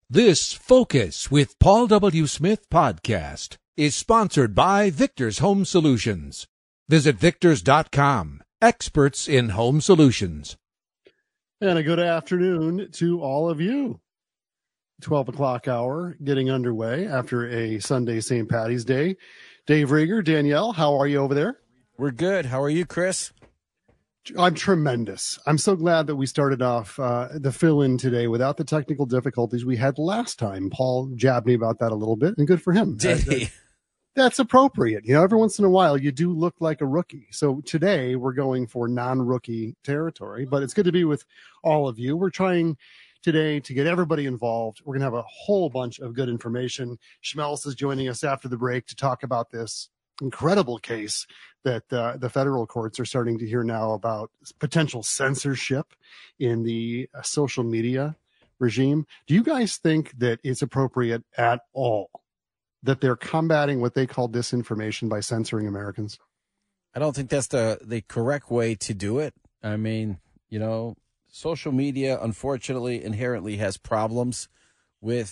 This Focus with Paul W. Smith podcast is sponsored by Victor's Home Solutions. Visit victors.com, experts in home solutions. And a good afternoon to all of you. 12 o'clock hour getting underway after a Sunday St. Patty's Day. Dave Rieger, Danielle, how are you over there? We're good. How are you, Chris? I'm tremendous. I'm so glad that we started off the fill-in today without the technical difficulties we had last time. Paul jabbed me about that a little bit, and good for him. Did he? That's appropriate. You know, every once in a while, you do look like a rookie. So today, we're going for non-rookie territory, but it's good to be with all of you. We're trying today to get everybody involved. We're going to have a whole bunch of good information. Schmelz is joining us after the break to talk about this incredible case that the federal courts are starting to hear now about potential censorship in the social media regime. Do you guys think that it's appropriate at all that they're combating what they call disinformation by censoring Americans? I don't think that's the correct way to do it. I mean, you know, social media, unfortunately, inherently has problems with,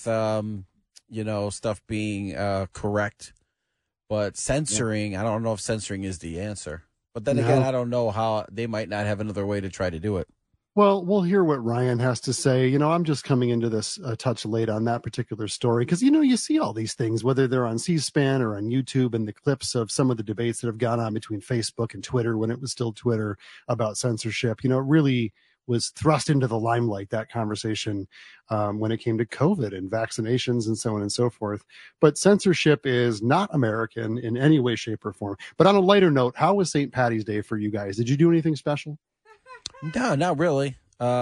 stuff being correct. But censoring, I don't know if censoring is the answer. But then again, I don't know how they might not have another way to try to do it. Well, we'll hear what Ryan has to say. You know, I'm just coming into this a touch late on that particular story because, you know, you see all these things, whether they're on C-SPAN or on YouTube, and the clips of some of the debates that have gone on between Facebook and Twitter when it was still Twitter about censorship. You know, it really was thrust into the limelight, that conversation, when it came to COVID and vaccinations and so on and so forth. But censorship is not American in any way, shape, or form. But on a lighter note, how was St. Patty's Day for you guys? Did you do anything special? No, not really.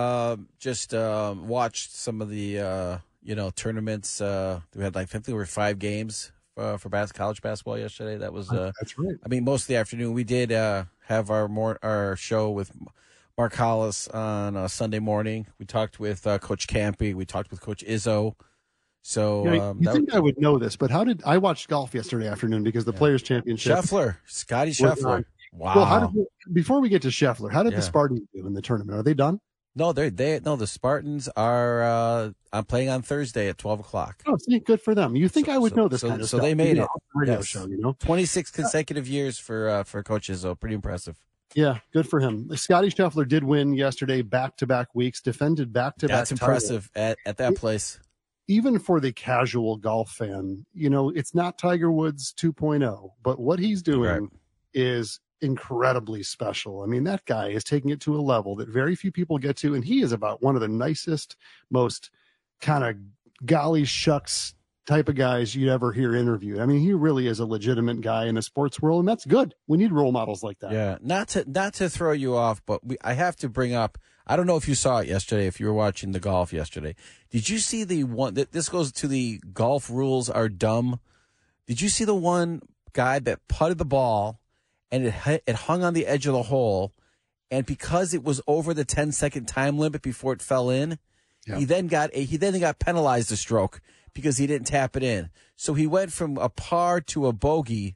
Just watched some of the, tournaments. We had, I think there were 5 games for college basketball yesterday. That was that's right. I mean, most of the afternoon. We did have our show with Mark Hollis on Sunday morning. We talked with Coach Campy. We talked with Coach Izzo. So you think I would know this, but how did I watched golf yesterday afternoon because the Players Championship? Scotty Scheffler. Wow. Well, before we get to Scheffler, how did the Spartans do in the tournament? Are they done? No, the Spartans are playing on Thursday at 12 o'clock. Oh, see, good for them. You think I would know this kind of stuff? So they made it. Radio show, 26 consecutive years for Coach Izzo. Pretty impressive. Yeah, good for him. Scotty Scheffler did win yesterday, back-to-back weeks, defended back-to-back. That's impressive at that place. Even for the casual golf fan, you know, it's not Tiger Woods 2.0, but what he's doing is incredibly special. I mean, that guy is taking it to a level that very few people get to, and he is about one of the nicest, most kind of golly shucks type of guys you'd ever hear interviewed. I mean, he really is a legitimate guy in the sports world, and that's good. We need role models like that. Yeah, not to throw you off, but I have to bring up, I don't know if you saw it yesterday, if you were watching the golf yesterday. Did you see the one, this goes to the golf rules are dumb. Did you see the one guy that putted the ball and it hung on the edge of the hole, and because it was over the 10-second time limit before it fell in, he then got penalized a stroke because he didn't tap it in. So he went from a par to a bogey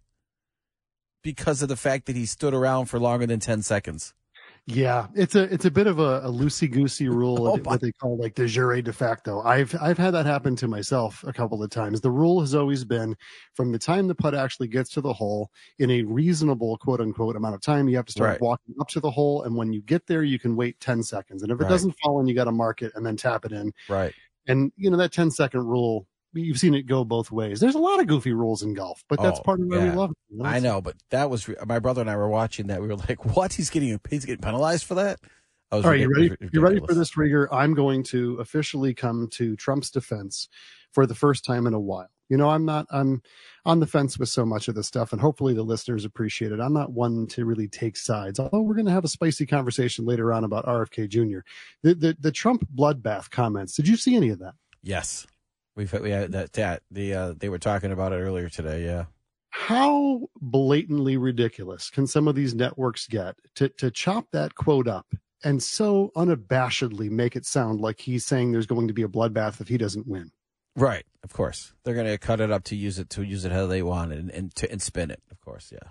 because of the fact that he stood around for longer than 10 seconds. Yeah, it's a bit of a loosey-goosey rule, what they call like de jure de facto. I've had that happen to myself a couple of times. The rule has always been from the time the putt actually gets to the hole in a reasonable quote-unquote amount of time, you have to start walking up to the hole, and when you get there, you can wait 10 seconds. And if it doesn't fall in, you got to mark it and then tap it in. Right. And, you know, that 10-second rule, you've seen it go both ways. There's a lot of goofy rules in golf, but that's part of why we love it. You know? I know, but that was my brother and I were watching that. We were like, "What? He's getting penalized for that?" All right, you ready? You ready for this, Rieger? I'm going to officially come to Trump's defense for the first time in a while. You know, I'm on the fence with so much of this stuff, and hopefully the listeners appreciate it. I'm not one to really take sides, although we're going to have a spicy conversation later on about RFK Jr. The Trump bloodbath comments. Did you see any of that? Yes. We had that. They were talking about it earlier today. Yeah. How blatantly ridiculous can some of these networks get to chop that quote up and so unabashedly make it sound like he's saying there's going to be a bloodbath if he doesn't win? Right. Of course, they're going to cut it up to use it how they want and spin it. Of course, yeah.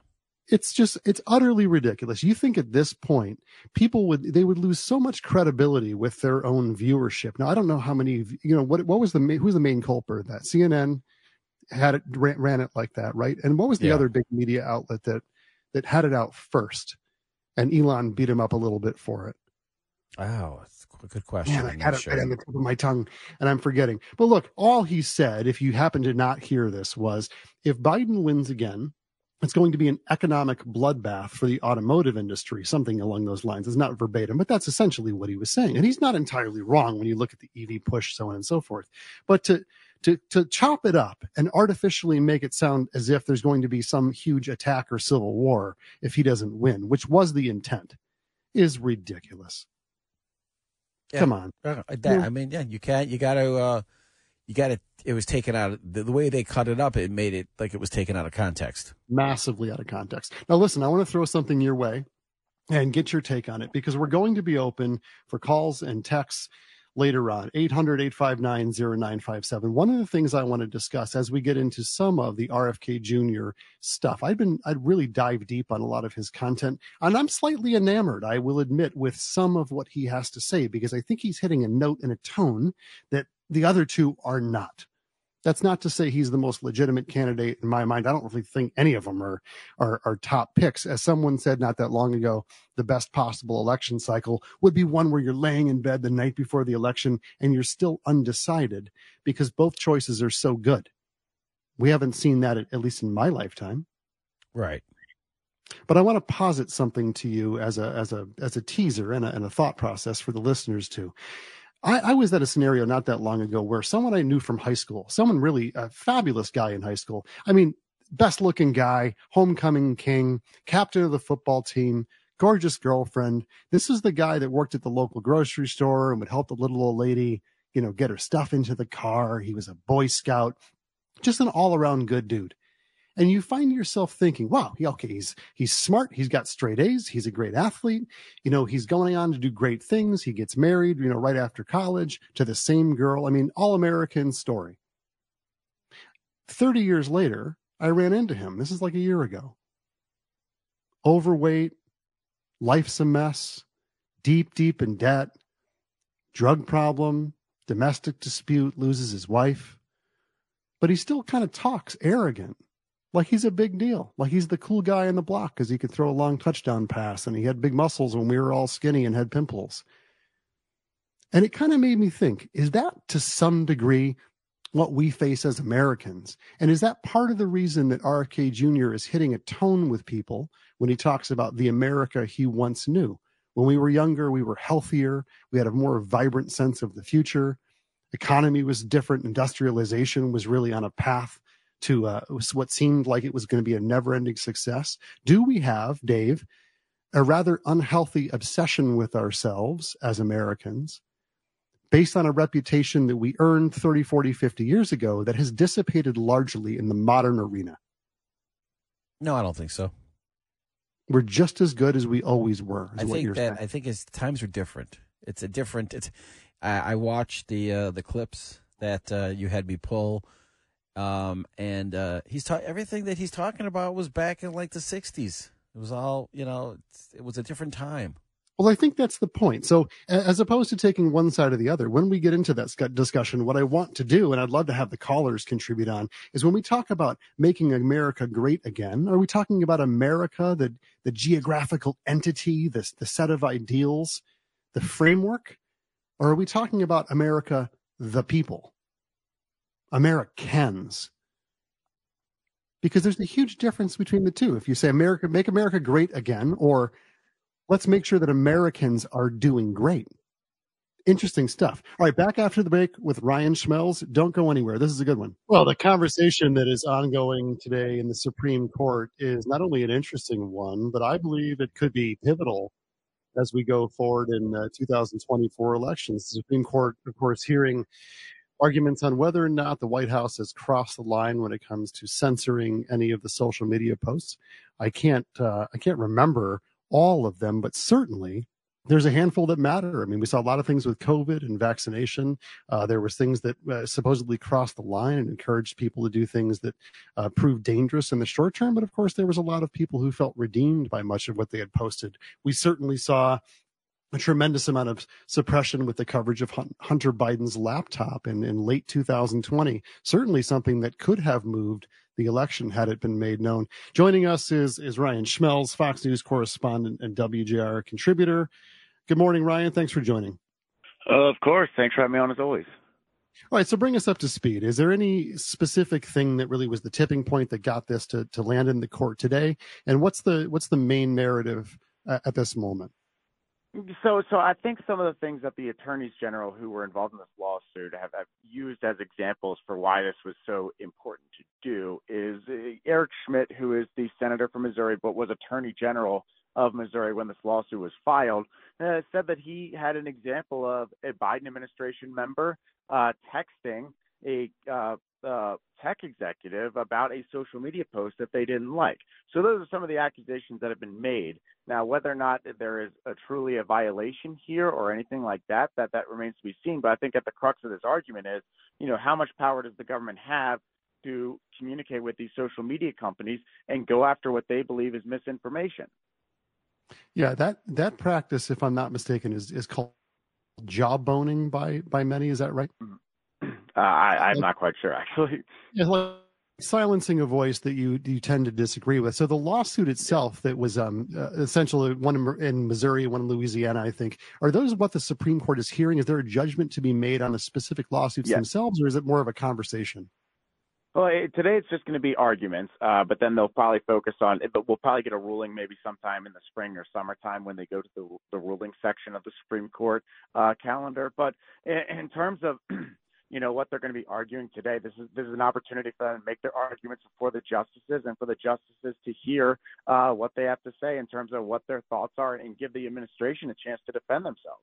it's utterly ridiculous. You think at this point people would lose so much credibility with their own viewership. Now I don't know how many, what was who's the main culprit of that? CNN had it, ran it like that, right? And what was the other big media outlet that had it out first? And Elon beat him up a little bit for it. Oh, it's a good question. Man, I had it right on the tip of my tongue, and I'm forgetting. But look, all he said, if you happen to not hear this, was if Biden wins again, it's going to be an economic bloodbath for the automotive industry, something along those lines. It's not verbatim, but that's essentially what he was saying. And he's not entirely wrong when you look at the EV push, so on and so forth. But to chop it up and artificially make it sound as if there's going to be some huge attack or civil war if he doesn't win, which was the intent, is ridiculous. Yeah. Come on. I mean, you got to, it was taken out, the way they cut it up, it made it like it was taken out of context. Massively out of context. Now, listen, I want to throw something your way and get your take on it, because we're going to be open for calls and texts later on. 800-859-0957. One of the things I want to discuss as we get into some of the RFK Jr. stuff, I'd really dive deep on a lot of his content, and I'm slightly enamored, I will admit, with some of what he has to say, because I think he's hitting a note and a tone that the other two are not. That's not to say he's the most legitimate candidate in my mind. I don't really think any of them are top picks. As someone said not that long ago, the best possible election cycle would be one where you're laying in bed the night before the election and you're still undecided, because both choices are so good. We haven't seen that, at least in my lifetime. Right. But I want to posit something to you as a teaser and a thought process for the listeners too. I was at a scenario not that long ago where someone I knew from high school, someone really a fabulous guy in high school. I mean, best looking guy, homecoming king, captain of the football team, gorgeous girlfriend. This is the guy that worked at the local grocery store and would help the little old lady, get her stuff into the car. He was a Boy Scout, just an all around good dude. And you find yourself thinking, wow, he's smart. He's got straight A's. He's a great athlete. He's going on to do great things. He gets married, right after college to the same girl. I mean, all-American story. 30 years later, I ran into him. This is like a year ago. Overweight, life's a mess, deep in debt, drug problem, domestic dispute, loses his wife. But he still kind of talks arrogant. Like he's a big deal. Like he's the cool guy on the block because he could throw a long touchdown pass and he had big muscles when we were all skinny and had pimples. And it kind of made me think, is that to some degree what we face as Americans? And is that part of the reason that RFK Jr. is hitting a tone with people when he talks about the America he once knew? When we were younger, we were healthier. We had a more vibrant sense of the future. Economy was different. Industrialization was really on a path to what seemed like it was going to be a never-ending success. Do we have, Dave, a rather unhealthy obsession with ourselves as Americans based on a reputation that we earned 30, 40, 50 years ago that has dissipated largely in the modern arena? No, I don't think so. We're just as good as we always were. I think as times are different. I watched the clips that you had me pull. Everything that he's talking about was back in like the 60s. It was all, it was a different time. Well, I think that's the point. So as opposed to taking one side or the other, when we get into that discussion, what I want to do, and I'd love to have the callers contribute on, is when we talk about making America great again, are we talking about America, the geographical entity, the set of ideals, the framework? Or are we talking about America, the people? Americans. Because there's a huge difference between the two. If you say America, make America great again, or let's make sure that Americans are doing great. Interesting stuff. All right, back after the break with Ryan Schmelz. Don't go anywhere. This is a good one. Well, the conversation that is ongoing today in the Supreme Court is not only an interesting one, but I believe it could be pivotal as we go forward in 2024 elections. The Supreme Court, of course, hearing arguments on whether or not the White House has crossed the line when it comes to censoring any of the social media posts. I can't remember all of them, but certainly there's a handful that matter. I mean, we saw a lot of things with COVID and vaccination. There was things that supposedly crossed the line and encouraged people to do things that proved dangerous in the short term. But of course, there was a lot of people who felt redeemed by much of what they had posted. We certainly saw a tremendous amount of suppression with the coverage of Hunter Biden's laptop in late 2020. Certainly something that could have moved the election had it been made known. Joining us is Ryan Schmelz, Fox News correspondent and WJR contributor. Good morning, Ryan. Thanks for joining. Of course. Thanks for having me on as always. All right, so bring us up to speed. Is there any specific thing that really was the tipping point that got this to land in the court today? And what's the main narrative at this moment? So I think some of the things that the attorneys general who were involved in this lawsuit have used as examples for why this was so important to do is Eric Schmidt, who is the senator from Missouri, but was attorney general of Missouri when this lawsuit was filed, said that he had an example of a Biden administration member texting a tech executive about a social media post that they didn't like. So those are some of the accusations that have been made. Now, whether or not there is truly a violation here or anything like that remains to be seen. But I think at the crux of this argument is, how much power does the government have to communicate with these social media companies and go after what they believe is misinformation? Yeah, that practice, if I'm not mistaken, is called jawboning by many. Is that right? I'm not quite sure, actually. Yeah, like silencing a voice that you tend to disagree with. So the lawsuit itself that was essentially one in Missouri, one in Louisiana, I think, are those what the Supreme Court is hearing? Is there a judgment to be made on the specific lawsuits themselves, or is it more of a conversation? Well, today it's just going to be arguments, but then they'll probably focus on it. But we'll probably get a ruling maybe sometime in the spring or summertime when they go to the ruling section of the Supreme Court calendar. But in terms of what they're going to be arguing today, this is an opportunity for them to make their arguments before the justices and for the justices to hear what they have to say in terms of what their thoughts are and give the administration a chance to defend themselves.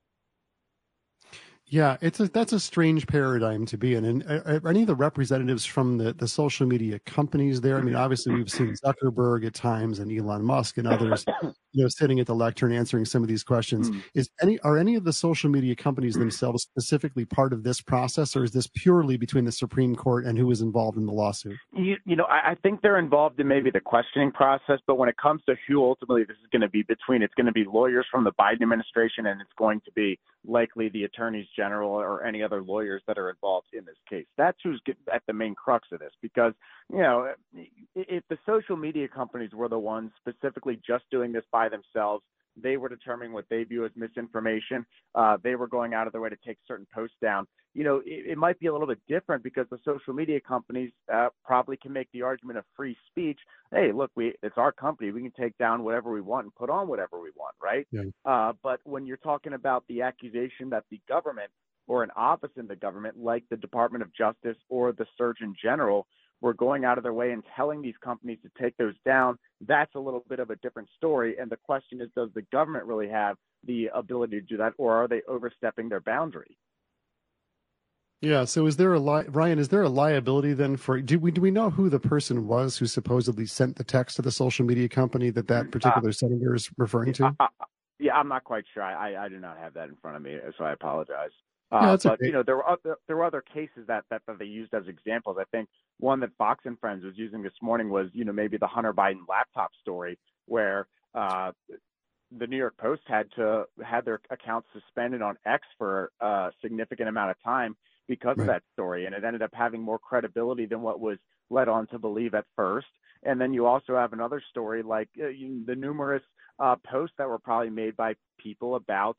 Yeah, that's a strange paradigm to be in. And are any of the representatives from the social media companies there? I mean, obviously we've seen Zuckerberg at times and Elon Musk and others, sitting at the lectern answering some of these questions. Are any of the social media companies themselves specifically part of this process, or is this purely between the Supreme Court and who is involved in the lawsuit? I think they're involved in maybe the questioning process, but when it comes to who ultimately this is going to be between, it's going to be lawyers from the Biden administration, and it's going to be likely the attorneys general or any other lawyers that are involved in this case. That's who's at the main crux of this, because, if the social media companies were the ones specifically just doing this by themselves, they were determining what they view as misinformation. They were going out of their way to take certain posts down. It might be a little bit different because the social media companies probably can make the argument of free speech. Hey, look, it's our company. We can take down whatever we want and put on whatever we want, right? Yeah. But when you're talking about the accusation that the government or an office in the government, like the Department of Justice or the Surgeon General, were going out of their way and telling these companies to take those down, that's a little bit of a different story. And the question is, does the government really have the ability to do that, or are they overstepping their boundary? Yeah. So is there Ryan, is there a liability then for, do we know who the person was who supposedly sent the text to the social media company that particular senator is referring to? Yeah, I'm not quite sure. I do not have that in front of me, so I apologize. But okay. There were other cases that they used as examples. I think one that Fox and Friends was using this morning was, maybe the Hunter Biden laptop story, where the New York Post had their accounts suspended on X for a significant amount of time because of that story, and it ended up having more credibility than what was led on to believe at first. And then you also have another story like the numerous posts that were probably made by people about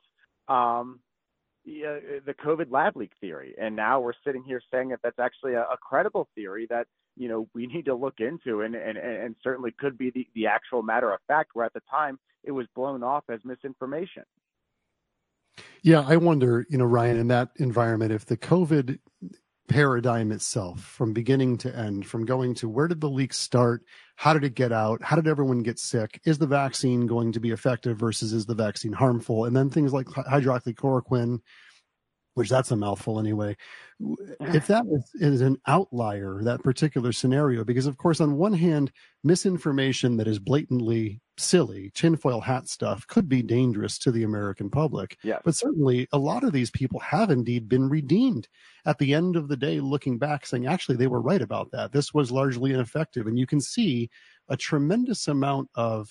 the COVID lab leak theory. And now we're sitting here saying that that's actually a credible theory that, we need to look into and certainly could be the actual matter of fact, where at the time it was blown off as misinformation. Yeah, I wonder, Ryan, in that environment, if the COVID paradigm itself, from beginning to end, from going to where did the leak start, how did it get out, how did everyone get sick, is the vaccine going to be effective versus is the vaccine harmful, and then things like hydroxychloroquine, which that's a mouthful anyway. If that is an outlier, that particular scenario, because of course, on one hand, misinformation that is blatantly silly, tinfoil hat stuff could be dangerous to the American public. Yes. But certainly a lot of these people have indeed been redeemed at the end of the day, looking back saying, actually, they were right about that. This was largely ineffective. And you can see a tremendous amount of,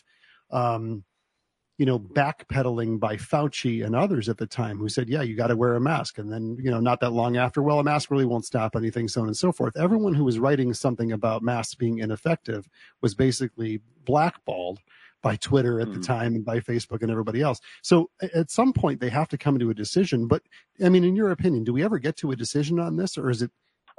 backpedaling by Fauci and others at the time who said, yeah, you got to wear a mask. And then, not that long after, well, a mask really won't stop anything, so on and so forth. Everyone who was writing something about masks being ineffective was basically blackballed by Twitter at the time and by Facebook and everybody else. So at some point they have to come to a decision. But I mean, in your opinion, do we ever get to a decision on this, or is it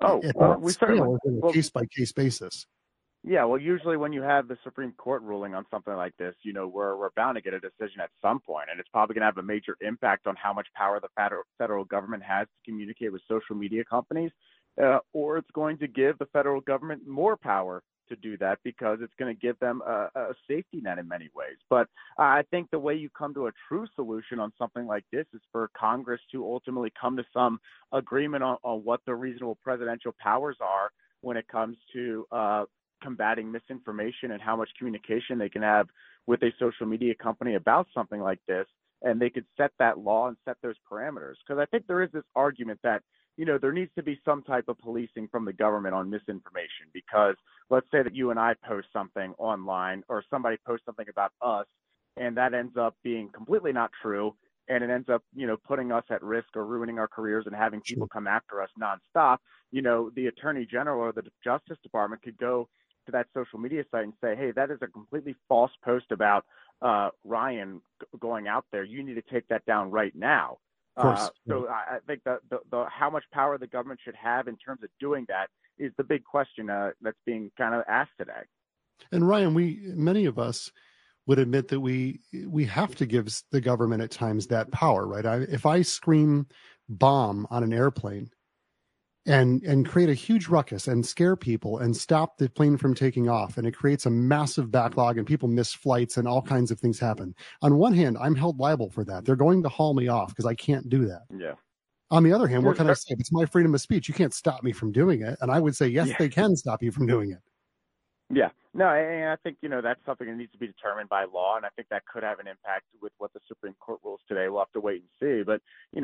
a case by case basis? Yeah, well, usually when you have the Supreme Court ruling on something like this, we're bound to get a decision at some point, and it's probably going to have a major impact on how much power the federal government has to communicate with social media companies, or it's going to give the federal government more power to do that because it's going to give them a safety net in many ways. But I think the way you come to a true solution on something like this is for Congress to ultimately come to some agreement on what the reasonable presidential powers are when it comes to combating misinformation and how much communication they can have with a social media company about something like this. And they could set that law and set those parameters. Because I think there is this argument that, there needs to be some type of policing from the government on misinformation, because let's say that you and I post something online or somebody posts something about us and that ends up being completely not true. And it ends up, putting us at risk or ruining our careers and having people come after us nonstop. The Attorney General or the Justice Department could go to that social media site and say, hey, that is a completely false post about Ryan going out there. You need to take that down right now. So I think the how much power the government should have in terms of doing that is the big question that's being kind of asked today. And Ryan, many of us would admit that we have to give the government at times that power, right? If I scream bomb on an airplane and create a huge ruckus and scare people and stop the plane from taking off, and it creates a massive backlog and people miss flights and all kinds of things happen. On one hand, I'm held liable for that. They're going to haul me off because I can't do that. Yeah. On the other hand, what can I say? It's my freedom of speech. You can't stop me from doing it. And I would say, yes, they can stop you from doing it. Yeah. No, and I think, that's something that needs to be determined by law. And I think that could have an impact with what the Supreme Court rules today. We'll have to wait and see. But,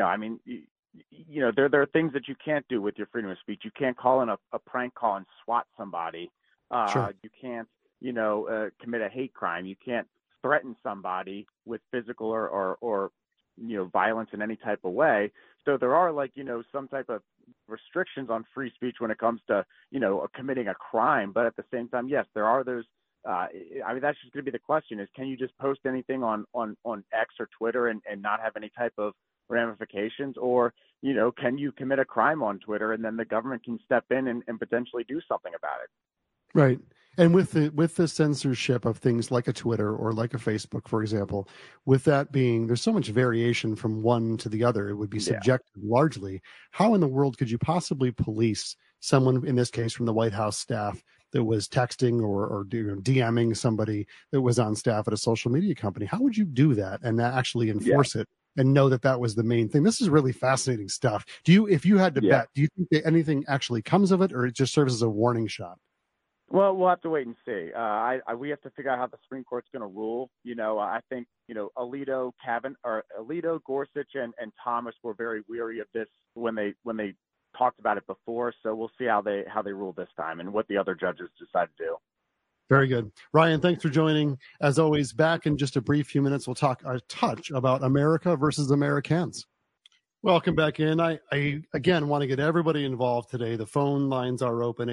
there are things that you can't do with your freedom of speech. You can't call in a prank call and swat somebody. Sure. You can't, commit a hate crime. You can't threaten somebody with physical or violence in any type of way. So there are some type of restrictions on free speech when it comes to, committing a crime. But at the same time, yes, there are those. That's just going to be the question is, can you just post anything on X or Twitter and not have any type of ramifications? Or, can you commit a crime on Twitter and then the government can step in and potentially do something about it? Right. And with the censorship of things like a Twitter or like a Facebook, for example, with that being, there's so much variation from one to the other, it would be subjective largely. How in the world could you possibly police someone, in this case from the White House staff, that was texting or DMing somebody that was on staff at a social media company? How would you do that and actually enforce it and know that was the main thing? This is really fascinating stuff. If you had to bet, do you think that anything actually comes of it, or it just serves as a warning shot? Well, we'll have to wait and see. We have to figure out how the Supreme Court's going to rule. I think, Alito, Gorsuch, and Thomas were very weary of this when they talked about it before. So we'll see how they rule this time and what the other judges decide to do. Very good. Ryan, thanks for joining. As always, back in just a brief few minutes, we'll talk a touch about America versus Americans. Welcome back in. I again want to get everybody involved today. The phone lines are open,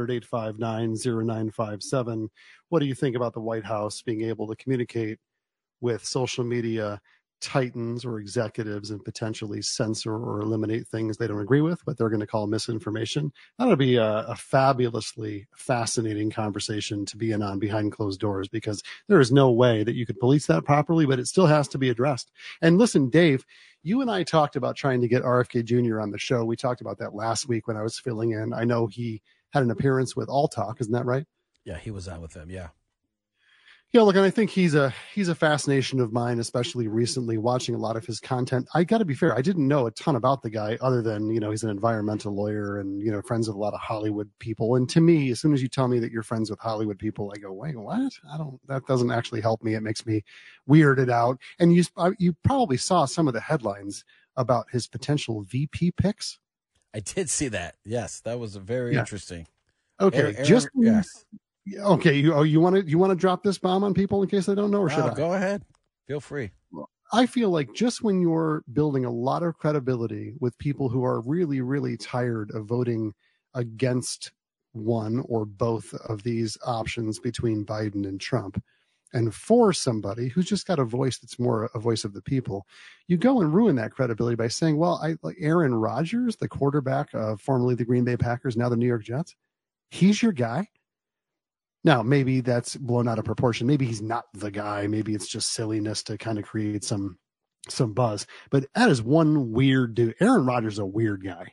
800-859-0957. What do you think about the White House being able to communicate with social media titans or executives and potentially censor or eliminate things they don't agree with, what they're going to call misinformation? That'll be a fabulously fascinating conversation to be in on behind closed doors, because there is no way that you could police that properly, but it still has to be addressed. And listen, Dave, you and I talked about trying to get RFK Jr. on the show. We talked about that last week when I was filling in. I know he had an appearance with All Talk. Isn't that right? Yeah, he was on with them. Yeah. Yeah, look, and I think he's a fascination of mine, especially recently watching a lot of his content. I got to be fair, I didn't know a ton about the guy other than, he's an environmental lawyer and, friends with a lot of Hollywood people. And to me, as soon as you tell me that you're friends with Hollywood people, I go, wait, what? That doesn't actually help me. It makes me weirded out. And you probably saw some of the headlines about his potential VP picks. I did see that. Yes, that was very interesting. Okay, yes. Okay, you want to drop this bomb on people in case they don't know, or should I? Go ahead. Feel free. Well, I feel like just when you're building a lot of credibility with people who are really, really tired of voting against one or both of these options between Biden and Trump, and for somebody who's just got a voice that's more a voice of the people, you go and ruin that credibility by saying, well, like Aaron Rodgers, the quarterback of formerly the Green Bay Packers, now the New York Jets, he's your guy. Now, maybe that's blown out of proportion. Maybe he's not the guy. Maybe it's just silliness to kind of create some buzz. But that is one weird dude. Aaron Rodgers is a weird guy.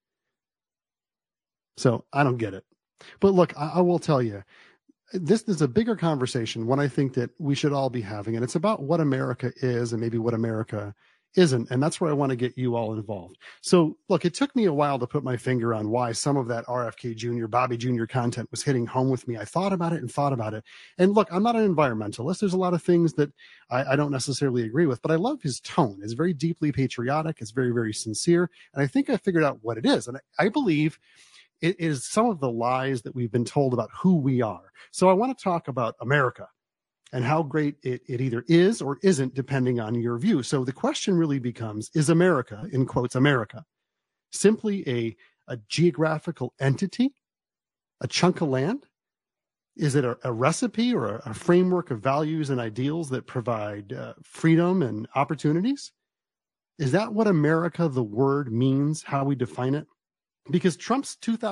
So I don't get it. But look, I will tell you, this is a bigger conversation, one I think that we should all be having. And it's about what America is and maybe what America isn't. And that's where I want to get you all involved. So look, it took me a while to put my finger on why some of that RFK Jr., Bobby Jr. content was hitting home with me. I thought about it. And look, I'm not an environmentalist. There's a lot of things that I don't necessarily agree with, but I love his tone. It's very deeply patriotic. It's very, very sincere. And I think I figured out what it is. And I believe it is some of the lies that we've been told about who we are. So I want to talk about America and how great it either is or isn't, depending on your view. So the question really becomes, is America, in quotes, America, simply a geographical entity, a chunk of land? Is it a recipe or a framework of values and ideals that provide freedom and opportunities? Is that what America, the word, means, how we define it? Because Trump's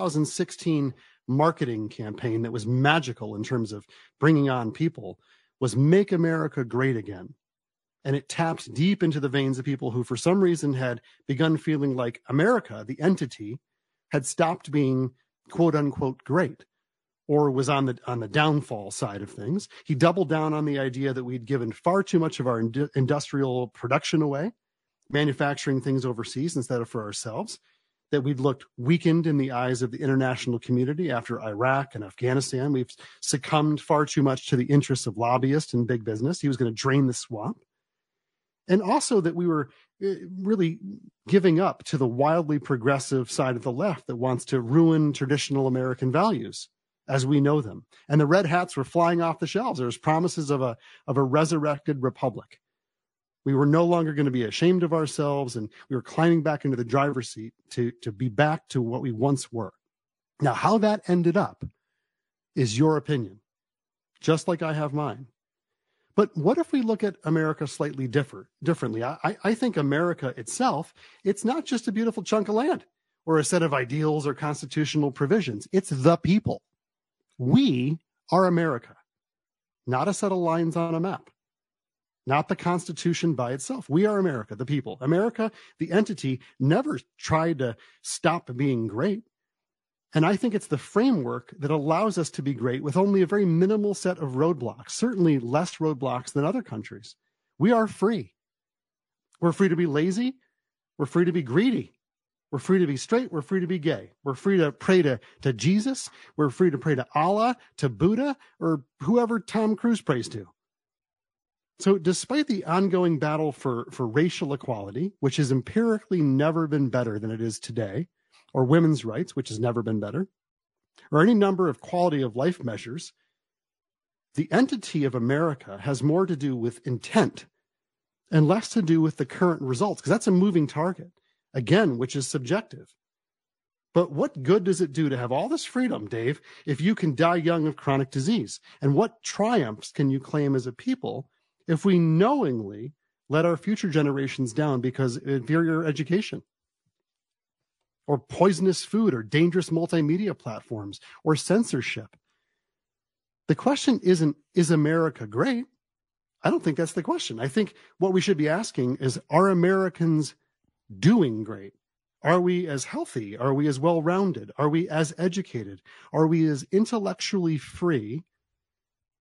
2016 marketing campaign that was magical in terms of bringing on people was Make America Great Again. And it taps deep into the veins of people who, for some reason, had begun feeling like America, the entity, had stopped being quote unquote great or was on the downfall side of things. He doubled down on the idea that we'd given far too much of our industrial production away, manufacturing things overseas instead of for ourselves, that we'd looked weakened in the eyes of the international community after Iraq and Afghanistan. We've succumbed far too much to the interests of lobbyists and big business. He was going to drain the swamp. And also that we were really giving up to the wildly progressive side of the left that wants to ruin traditional American values as we know them. And the red hats were flying off the shelves. There was promises of a resurrected republic. We were no longer going to be ashamed of ourselves, and we were climbing back into the driver's seat to be back to what we once were. Now, how that ended up is your opinion, just like I have mine. But what if we look at America slightly differently? I think America itself, it's not just a beautiful chunk of land or a set of ideals or constitutional provisions. It's the people. We are America, not a set of lines on a map. Not the Constitution by itself. We are America, the people. America, the entity, never tried to stop being great. And I think it's the framework that allows us to be great with only a very minimal set of roadblocks, certainly less roadblocks than other countries. We are free. We're free to be lazy. We're free to be greedy. We're free to be straight. We're free to be gay. We're free to pray to Jesus. We're free to pray to Allah, to Buddha, or whoever Tom Cruise prays to. So despite the ongoing battle for racial equality, which has empirically never been better than it is today, or women's rights, which has never been better, or any number of quality of life measures, the entity of America has more to do with intent and less to do with the current results, because that's a moving target, again, which is subjective. But what good does it do to have all this freedom, Dave, if you can die young of chronic disease? And what triumphs can you claim as a people if we knowingly let our future generations down because of inferior education or poisonous food or dangerous multimedia platforms or censorship? The question isn't, is America great? I don't think that's the question. I think what we should be asking is, are Americans doing great? Are we as healthy? Are we as well-rounded? Are we as educated? Are we as intellectually free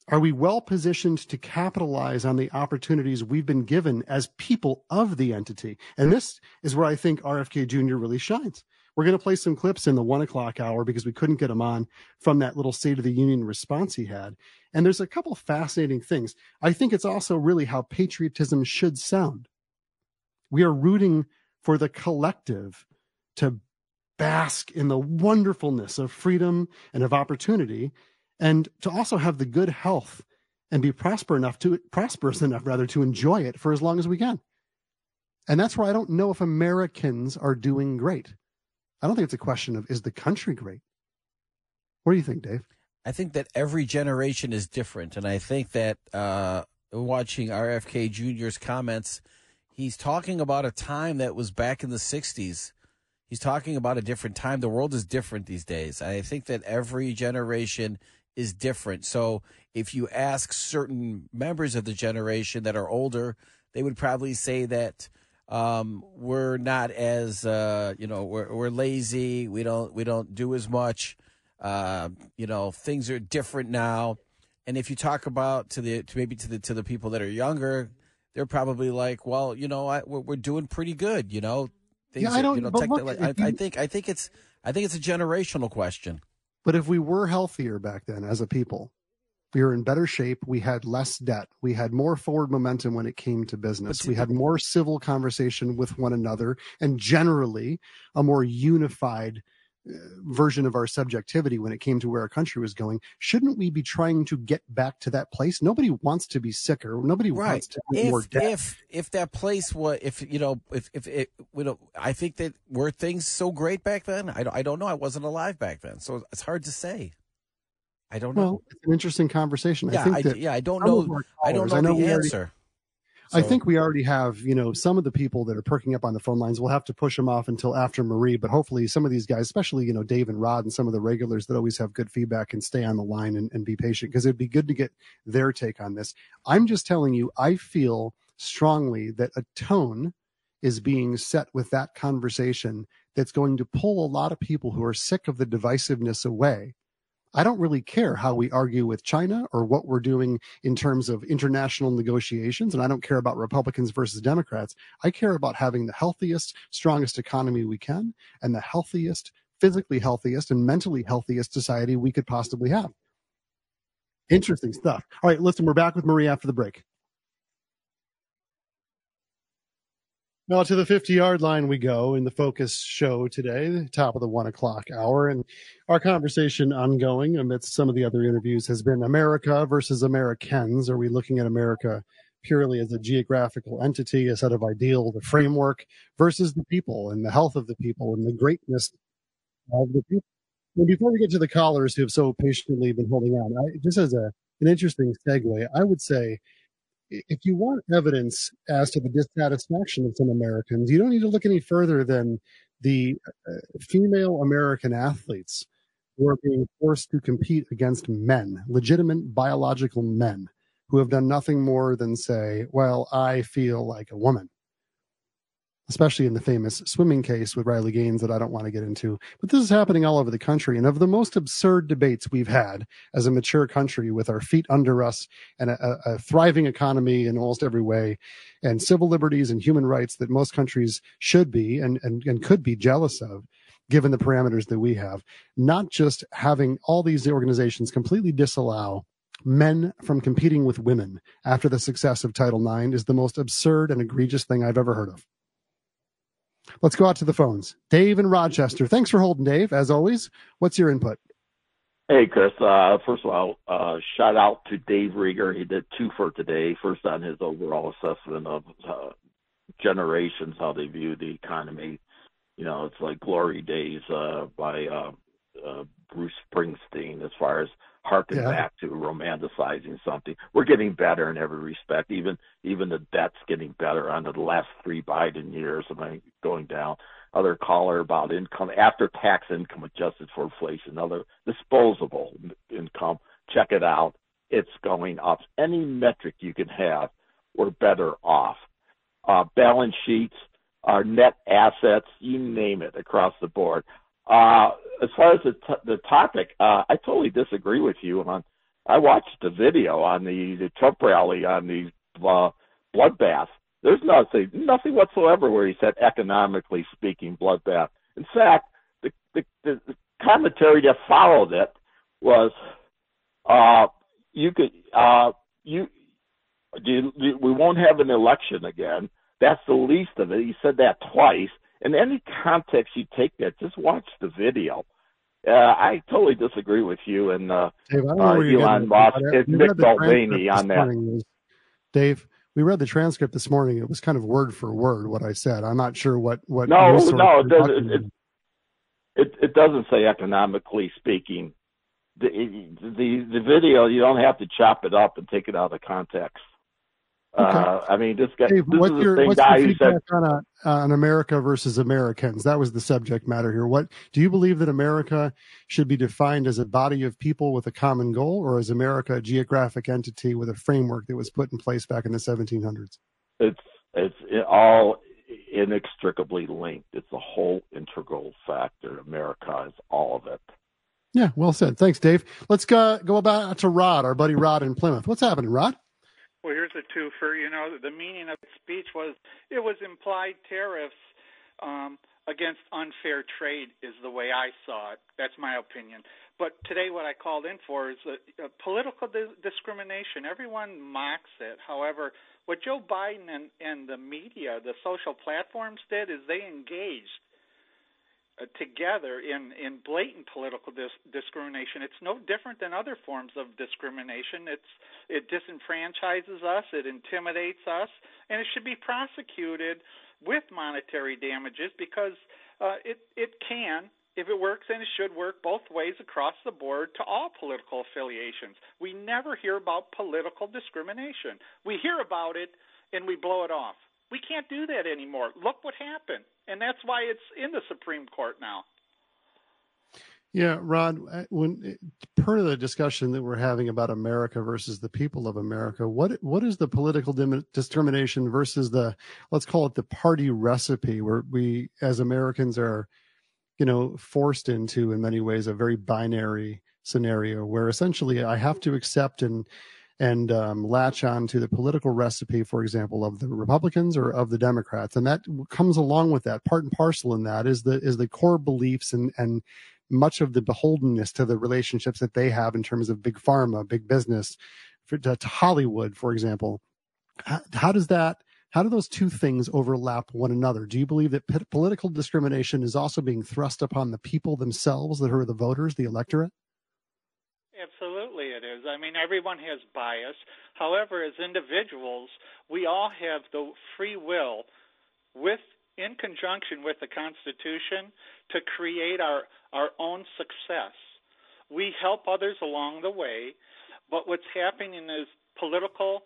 Are we well positioned to capitalize on the opportunities we've been given as people of the entity? And this is where I think RFK Jr. really shines. We're going to play some clips in the 1 o'clock hour because we couldn't get him on from that little State of the Union response he had. And there's a couple fascinating things. I think it's also really how patriotism should sound. We are rooting for the collective to bask in the wonderfulness of freedom and of opportunity, and to also have the good health and be prosperous enough to enjoy it for as long as we can. And that's where I don't know if Americans are doing great. I don't think it's a question of, is the country great? What do you think, Dave? I think that every generation is different. And I think that watching RFK Jr.'s comments, he's talking about a time that was back in the 60s. He's talking about a different time. The world is different these days. I think that every generation is different. So if you ask certain members of the generation that are older, they would probably say that we're not as we're lazy. We don't do as much. Things are different now. And if you talk about to the people that are younger, they're probably like, well, we're doing pretty good. Things I don't. But look, I think it's a generational question. But if we were healthier back then as a people, we were in better shape. We had less debt. We had more forward momentum when it came to business. We had more civil conversation with one another, and generally a more unified version of our subjectivity when it came to where our country was going. Shouldn't we be trying to get back to that place? Nobody wants to be sicker. Nobody wants to have more debt. If that place was, I think that were things so great back then. I don't know. I wasn't alive back then, so it's hard to say. I don't know. Well, it's an interesting conversation. Yeah, I don't know. I don't know the answer. I think we already have, some of the people that are perking up on the phone lines. We'll have to push them off until after Marie, but hopefully some of these guys, especially, Dave and Rod and some of the regulars that always have good feedback, can stay on the line and be patient, because it'd be good to get their take on this. I'm just telling you, I feel strongly that a tone is being set with that conversation that's going to pull a lot of people who are sick of the divisiveness away. I don't really care how we argue with China or what we're doing in terms of international negotiations, and I don't care about Republicans versus Democrats. I care about having the healthiest, strongest economy we can and the healthiest, physically healthiest, and mentally healthiest society we could possibly have. Interesting stuff. All right, listen, we're back with Marie after the break. Now to the 50-yard line we go in the Focus show today, the top of the 1 o'clock hour. And our conversation ongoing amidst some of the other interviews has been America versus Americans. Are we looking at America purely as a geographical entity, a set of ideals, the framework, versus the people and the health of the people and the greatness of the people? And before we get to the callers who have so patiently been holding on, just as an interesting segue, I would say, if you want evidence as to the dissatisfaction of some Americans, you don't need to look any further than the female American athletes who are being forced to compete against men, legitimate biological men, who have done nothing more than say, well, I feel like a woman. Especially in the famous swimming case with Riley Gaines that I don't want to get into. But this is happening all over the country. And of the most absurd debates we've had as a mature country with our feet under us and a thriving economy in almost every way, and civil liberties and human rights that most countries should be and could be jealous of, given the parameters that we have, not just having all these organizations completely disallow men from competing with women after the success of Title IX is the most absurd and egregious thing I've ever heard of. Let's go out to the phones. Dave in Rochester. Thanks for holding, Dave. As always, what's your input? Hey, Chris. First of all, shout out to Dave Rieger. He did two for today. First on his overall assessment of generations, how they view the economy. It's like Glory Days by Bruce Springsteen, as far as harking back to romanticizing something. We're getting better in every respect. Even the debt's getting better under the last 3 Biden years. Going down. Other caller about income, after-tax income adjusted for inflation, other disposable income. Check it out. It's going up. Any metric you can have, we're better off. Balance sheets, our net assets, you name it, across the board. As far as the topic, I totally disagree with you on I watched the video on the Trump rally on the bloodbath. There's nothing whatsoever where he said economically speaking bloodbath. In fact, the commentary that followed it was we won't have an election again. That's the least of it. He said that twice. In any context you take that, just watch the video. I totally disagree with you and Dave, I don't know where Elon Musk and Mick Mulvaney on that. Dave, we read the transcript this morning. It was kind of word for word what I said. I'm not sure what. No, it doesn't say economically speaking. The video, you don't have to chop it up and take it out of context. Okay. I mean, this guy. Dave, what's your feedback on America versus Americans? That was the subject matter here. What do you believe that America should be defined as a body of people with a common goal, or is America a geographic entity with a framework that was put in place back in the 1700s? It's all inextricably linked. It's a whole integral factor. America is all of it. Yeah, well said. Thanks, Dave. Let's go about to Rod, our buddy Rod in Plymouth. What's happening, Rod? Well, here's a twofer. The meaning of the speech was it was implied tariffs against unfair trade is the way I saw it. That's my opinion. But today what I called in for is political discrimination. Everyone mocks it. However, what Joe Biden and the media, the social platforms did is they engaged together in blatant political discrimination. It's no different than other forms of discrimination. It disenfranchises us, it intimidates us, and it should be prosecuted with monetary damages because it can, if it works, and it should work both ways across the board to all political affiliations. We never hear about political discrimination. We hear about it and we blow it off. We can't do that anymore. Look what happened. And that's why it's in the Supreme Court now. Yeah, Rod, per the discussion that we're having about America versus the people of America, what is the political discrimination versus let's call it the party recipe, where we as Americans are, forced into, in many ways, a very binary scenario where essentially I have to accept and latch on to the political recipe, for example, of the Republicans or of the Democrats. And that comes along with that. Part and parcel in that is the core beliefs and much of the beholdenness to the relationships that they have in terms of big pharma, big business, to Hollywood, for example. How do those two things overlap one another? Do you believe that political discrimination is also being thrust upon the people themselves, that are the voters, the electorate? Absolutely it is. I mean, everyone has bias. However, as individuals, we all have the free will in conjunction with the Constitution to create our own success. We help others along the way, but what's happening is political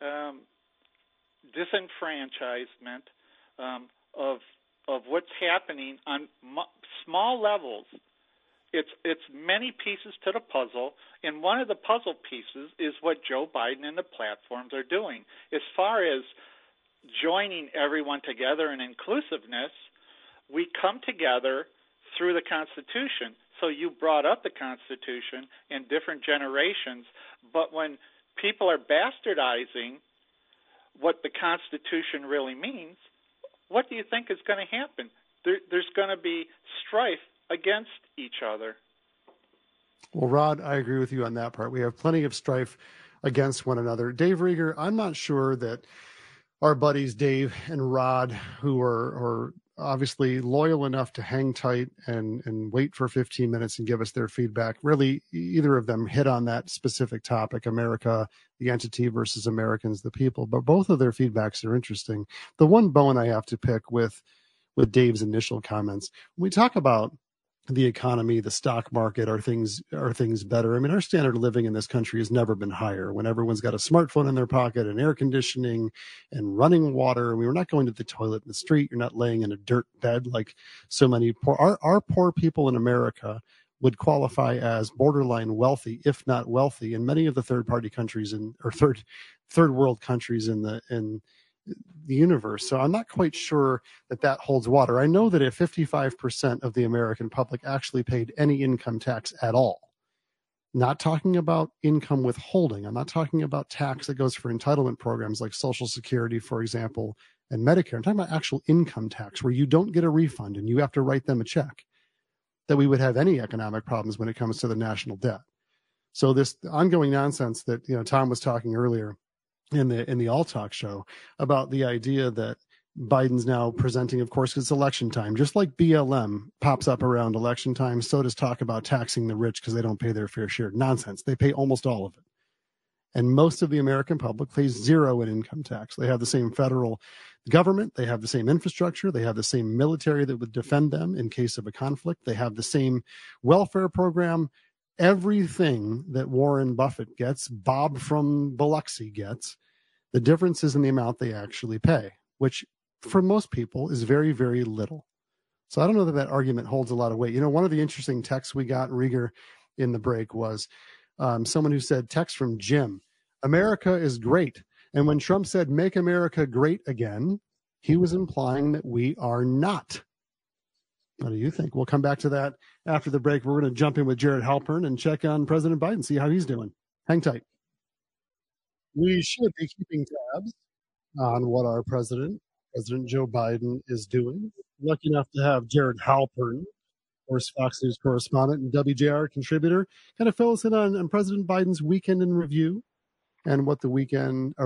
disenfranchisement of what's happening on small levels. It's many pieces to the puzzle, and one of the puzzle pieces is what Joe Biden and the platforms are doing. As far as joining everyone together in inclusiveness, we come together through the Constitution. So you brought up the Constitution and different generations, but when people are bastardizing what the Constitution really means, what do you think is going to happen? There's going to be strife against each other. Well, Rod, I agree with you on that part. We have plenty of strife against one another. Dave Rieger, I'm not sure that our buddies Dave and Rod, who are obviously loyal enough to hang tight and wait for 15 minutes and give us their feedback, really either of them hit on that specific topic, America, the entity versus Americans, the people, but both of their feedbacks are interesting. The one bone I have to pick with Dave's initial comments, when we talk about the economy, the stock market, are things better? I mean, our standard of living in this country has never been higher. When everyone's got a smartphone in their pocket and air conditioning and running water, we're not going to the toilet in the street. You're not laying in a dirt bed like so many our poor people in America would qualify as borderline wealthy, if not wealthy, in many of the third world countries in the universe. So I'm not quite sure that holds water. I know that if 55% of the American public actually paid any income tax at all, not talking about income withholding. I'm not talking about tax that goes for entitlement programs like Social Security, for example, and Medicare. I'm talking about actual income tax where you don't get a refund and you have to write them a check, that we would have any economic problems when it comes to the national debt. So this ongoing nonsense that, Tom was talking earlier in the All Talk show about the idea that Biden's now presenting, of course, it's election time, just like BLM pops up around election time. So does talk about taxing the rich because they don't pay their fair share. Nonsense. They pay almost all of it. And most of the American public pays zero in income tax. They have the same federal government. They have the same infrastructure. They have the same military that would defend them in case of a conflict. They have the same welfare program. Everything that Warren Buffett gets, Bob from Biloxi gets. The difference is in the amount they actually pay, which for most people is very, very little. So I don't know that argument holds a lot of weight. One of the interesting texts we got, Rieger, in the break was someone who said, text from Jim, America is great. And when Trump said, make America great again, he was implying that we are not. What do you think? We'll come back to that after the break. We're going to jump in with Jared Halpern and check on President Biden, see how he's doing. Hang tight. We should be keeping tabs on what our President Joe Biden is doing. Lucky enough to have Jared Halpern, of course, Fox News correspondent and WJR contributor, kind of fill us in on President Biden's weekend in review and what the week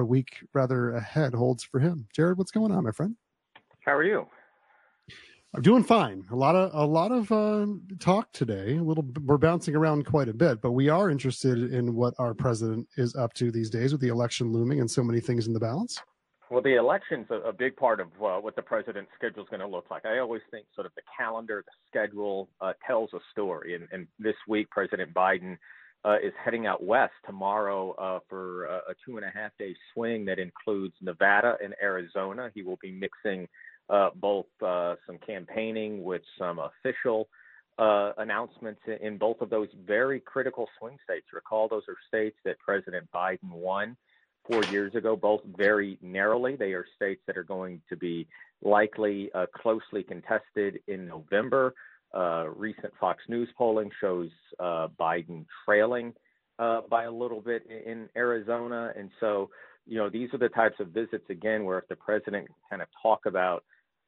ahead holds for him. Jared, what's going on, my friend? How are you? I'm doing fine. A lot of talk today. We're bouncing around quite a bit, but we are interested in what our president is up to these days with the election looming and so many things in the balance. Well, the election's a big part of what the president's schedule is going to look like. I always think sort of the calendar, the schedule tells a story. And this week, President Biden is heading out west tomorrow for a 2.5-day swing that includes Nevada and Arizona. He will be mixing both some campaigning with some official announcements in both of those very critical swing states. Recall, those are states that President Biden won 4 years ago, both very narrowly. They are states that are going to be likely closely contested in November. Recent Fox News polling shows Biden trailing by a little bit in Arizona. And so, these are the types of visits, again, where if the president can kind of talk about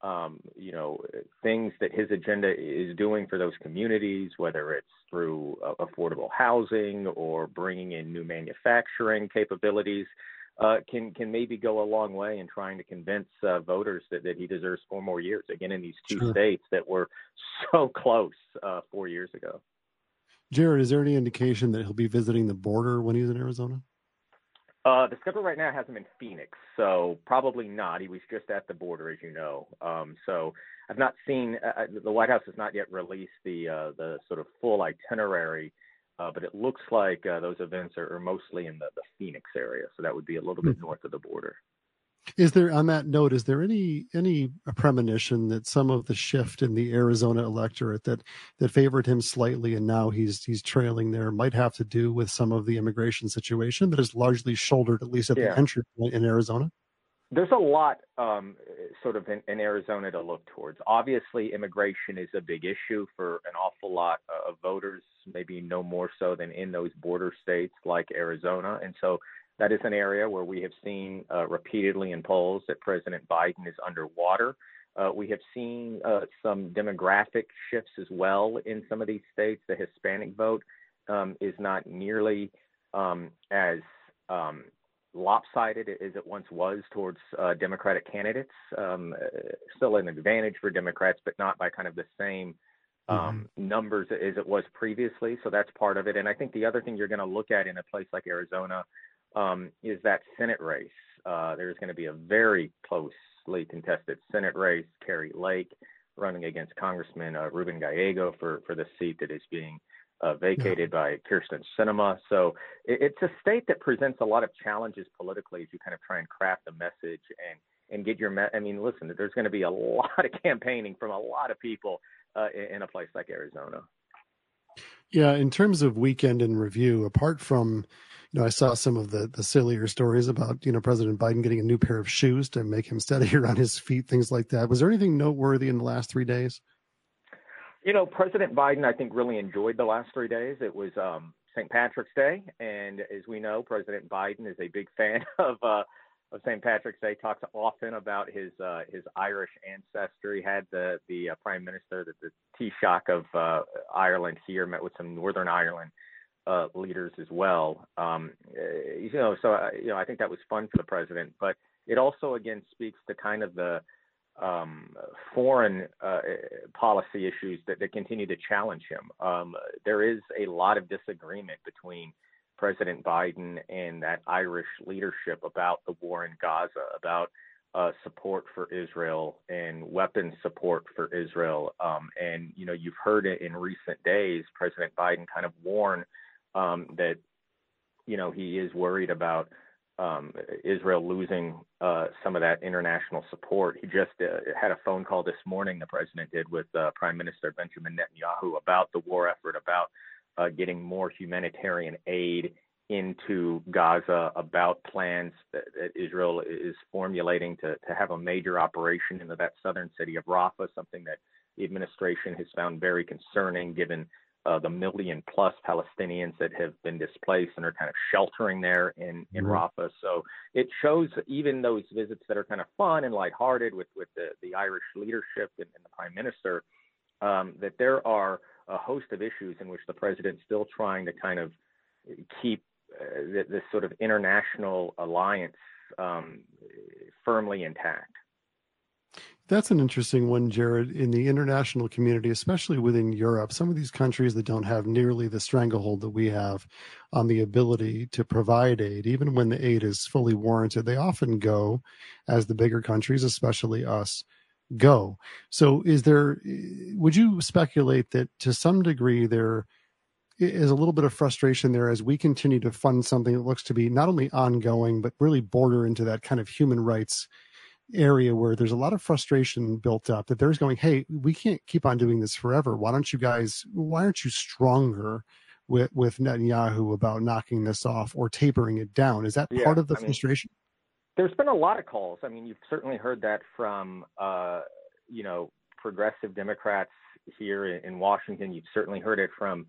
things that his agenda is doing for those communities, whether it's through affordable housing or bringing in new manufacturing capabilities, can maybe go a long way in trying to convince voters that he deserves 4 more years, again, in these two states that were so close 4 years ago. Jared, is there any indication that he'll be visiting the border when he's in Arizona? The schedule right now has him in Phoenix, so probably not. He was just at the border, as you know. So I've not seen the White House has not yet released the sort of full itinerary, but it looks like those events are mostly in the Phoenix area. So that would be a little bit north of the border. Is there, on that note, is there any premonition that some of the shift in the Arizona electorate that favored him slightly and now he's trailing there might have to do with some of the immigration situation that is largely shouldered, at least at the entry point in Arizona? There's a lot sort of in Arizona to look towards. Obviously, immigration is a big issue for an awful lot of voters, maybe no more so than in those border states like Arizona. And so that is an area where we have seen repeatedly in polls that President Biden is underwater. We have seen some demographic shifts as well in some of these states. The Hispanic vote is not nearly as lopsided as it once was towards Democratic candidates. Still an advantage for Democrats, but not by kind of the same numbers as it was previously. So that's part of it. And I think the other thing you're going to look at in a place like Arizona is that Senate race. There's going to be a very closely contested Senate race. Carrie Lake running against Congressman Ruben Gallego for the seat that is being vacated by Kyrsten Sinema. So it's a state that presents a lot of challenges politically as you kind of try and craft a message and get your listen, there's going to be a lot of campaigning from a lot of people in a place like Arizona. Yeah, in terms of weekend in review, apart from, I saw some of the sillier stories about, President Biden getting a new pair of shoes to make him steadier on his feet, things like that. Was there anything noteworthy in the last 3 days? President Biden, I think, really enjoyed the last 3 days. It was St. Patrick's Day, and as we know, President Biden is a big fan of St. Patrick's Day. Talks often about his Irish ancestry. Had the Prime Minister, the Taoiseach of Ireland here, met with some Northern Ireland leaders as well. I think that was fun for the president, but it also again speaks to kind of the foreign policy issues that continue to challenge him. There is a lot of disagreement between President Biden and that Irish leadership about the war in Gaza, about support for Israel and weapons support for Israel. And you've heard it in recent days, President Biden kind of warn that, he is worried about Israel losing some of that international support. He just had a phone call this morning, the president did, with Prime Minister Benjamin Netanyahu about the war effort, about getting more humanitarian aid into Gaza, about plans that Israel is formulating to have a major operation into that southern city of Rafah, something that the administration has found very concerning given the million-plus Palestinians that have been displaced and are kind of sheltering there in Rafah. So it shows even those visits that are kind of fun and lighthearted with the Irish leadership and the Prime Minister, that there are a host of issues in which the president's still trying to kind of keep this sort of international alliance firmly intact. That's an interesting one, Jared. In the international community, especially within Europe, some of these countries that don't have nearly the stranglehold that we have on the ability to provide aid, even when the aid is fully warranted, they often go as the bigger countries, especially us, go. So would you speculate that to some degree there is a little bit of frustration there as we continue to fund something that looks to be not only ongoing, but really border into that kind of human rights area where there's a lot of frustration built up, that there's going, hey, we can't keep on doing this forever. Why aren't you stronger with Netanyahu about knocking this off or tapering it down? Is that part of the frustration? There's been a lot of calls. I mean, you've certainly heard that from, progressive Democrats here in Washington. You've certainly heard it from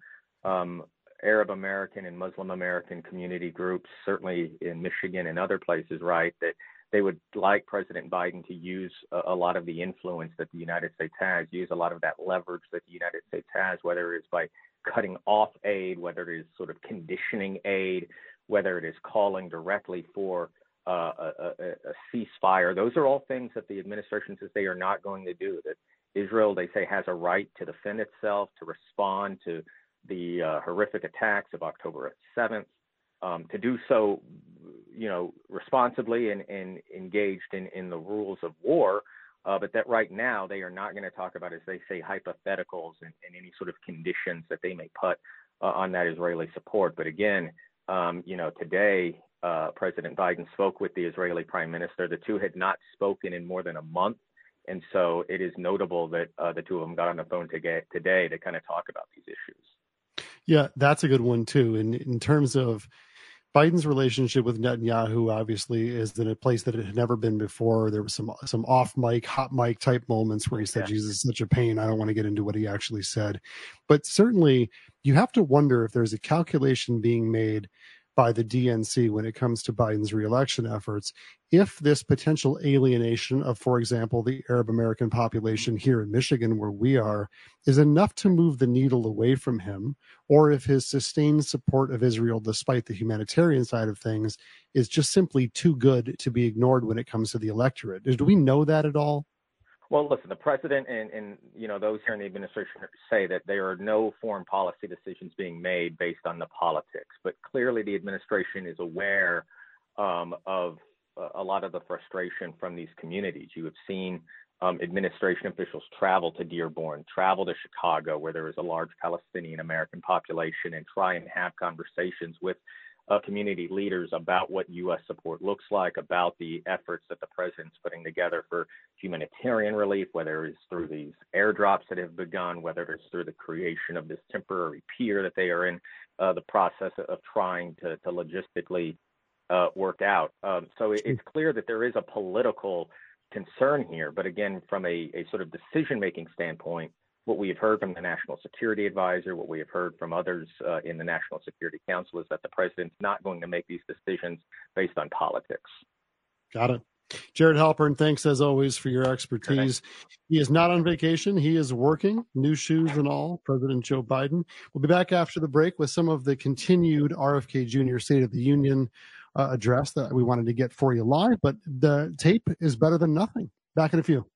Arab American and Muslim American community groups, certainly in Michigan and other places, right, that they would like President Biden to use a lot of the influence that the United States has, use a lot of that leverage that the United States has, whether it's by cutting off aid, whether it is sort of conditioning aid, whether it is calling directly for a ceasefire. Those are all things that the administration says they are not going to do, that Israel, they say, has a right to defend itself, to respond to the horrific attacks of October 7th, to do so, responsibly and engaged in the rules of war, but that right now they are not going to talk about, as they say, hypotheticals and any sort of conditions that they may put on that Israeli support. But again, today, President Biden spoke with the Israeli Prime Minister. The two had not spoken in more than a month. And so it is notable that the two of them got on the phone today to kind of talk about these issues. Yeah, that's a good one, too. In terms of Biden's relationship with Netanyahu, obviously, is in a place that it had never been before. There was some off mic, hot mic type moments where he said, Jesus is such a pain. I don't want to get into what he actually said. But certainly you have to wonder if there's a calculation being made by the DNC when it comes to Biden's reelection efforts, if this potential alienation of, for example, the Arab American population here in Michigan, where we are, is enough to move the needle away from him, or if his sustained support of Israel, despite the humanitarian side of things, is just simply too good to be ignored when it comes to the electorate. Do we know that at all? Well, listen, the president and those here in the administration say that there are no foreign policy decisions being made based on the politics. But clearly the administration is aware of a lot of the frustration from these communities. You have seen administration officials travel to Dearborn, travel to Chicago, where there is a large Palestinian American population, and try and have conversations with community leaders about what U.S. support looks like, about the efforts that the president's putting together for humanitarian relief, whether it's through these airdrops that have begun, whether it's through the creation of this temporary pier that they are in the process of trying to logistically work out. So it's clear that there is a political concern here. But again, from a sort of decision-making standpoint, what we have heard from the National Security Advisor, what we have heard from others in the National Security Council is that the president's not going to make these decisions based on politics. Got it. Jared Halpern, thanks as always for your expertise. He is not on vacation. He is working, new shoes and all, President Joe Biden. We'll be back after the break with some of the continued RFK Jr. State of the Union address that we wanted to get for you live, but the tape is better than nothing. Back in a few.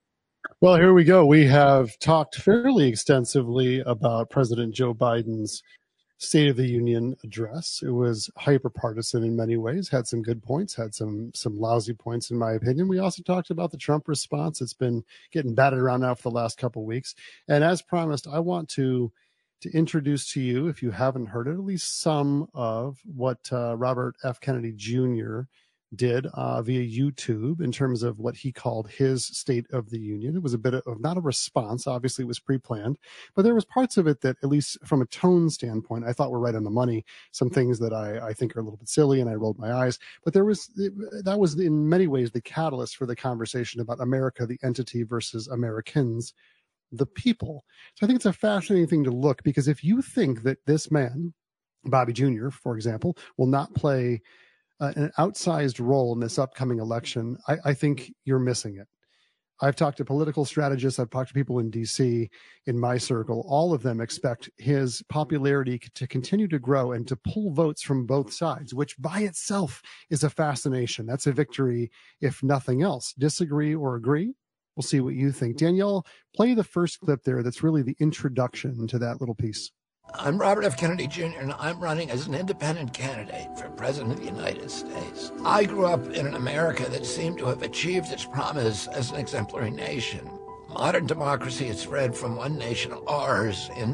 Well, here we go. We have talked fairly extensively about President Joe Biden's State of the Union address. It was hyper-partisan in many ways, had some good points, had some lousy points, in my opinion. We also talked about the Trump response. It's been getting batted around now for the last couple of weeks. And as promised, I want to introduce to you, if you haven't heard it, at least some of what Robert F. Kennedy Jr. did via YouTube in terms of what he called his State of the Union. It was a bit of not a response. Obviously, it was pre-planned, but there was parts of it that, at least from a tone standpoint, I thought were right on the money. Some things that I think are a little bit silly, and I rolled my eyes. But that was in many ways the catalyst for the conversation about America, the entity, versus Americans, the people. So I think it's a fascinating thing to look, because if you think that this man, Bobby Jr., for example, will not play an outsized role in this upcoming election, I think you're missing it. I've talked to political strategists. I've talked to people in D.C. in my circle. All of them expect his popularity to continue to grow and to pull votes from both sides, which by itself is a fascination. That's a victory, if nothing else. Disagree or agree? We'll see what you think. Danielle, play the first clip there. That's really the introduction to that little piece. I'm Robert F. Kennedy Jr., and I'm running as an independent candidate for President of the United States. I grew up in an America that seemed to have achieved its promise as an exemplary nation. Modern democracy had spread from one nation, ours, in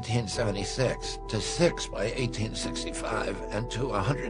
1776 to 6 by 1865 and to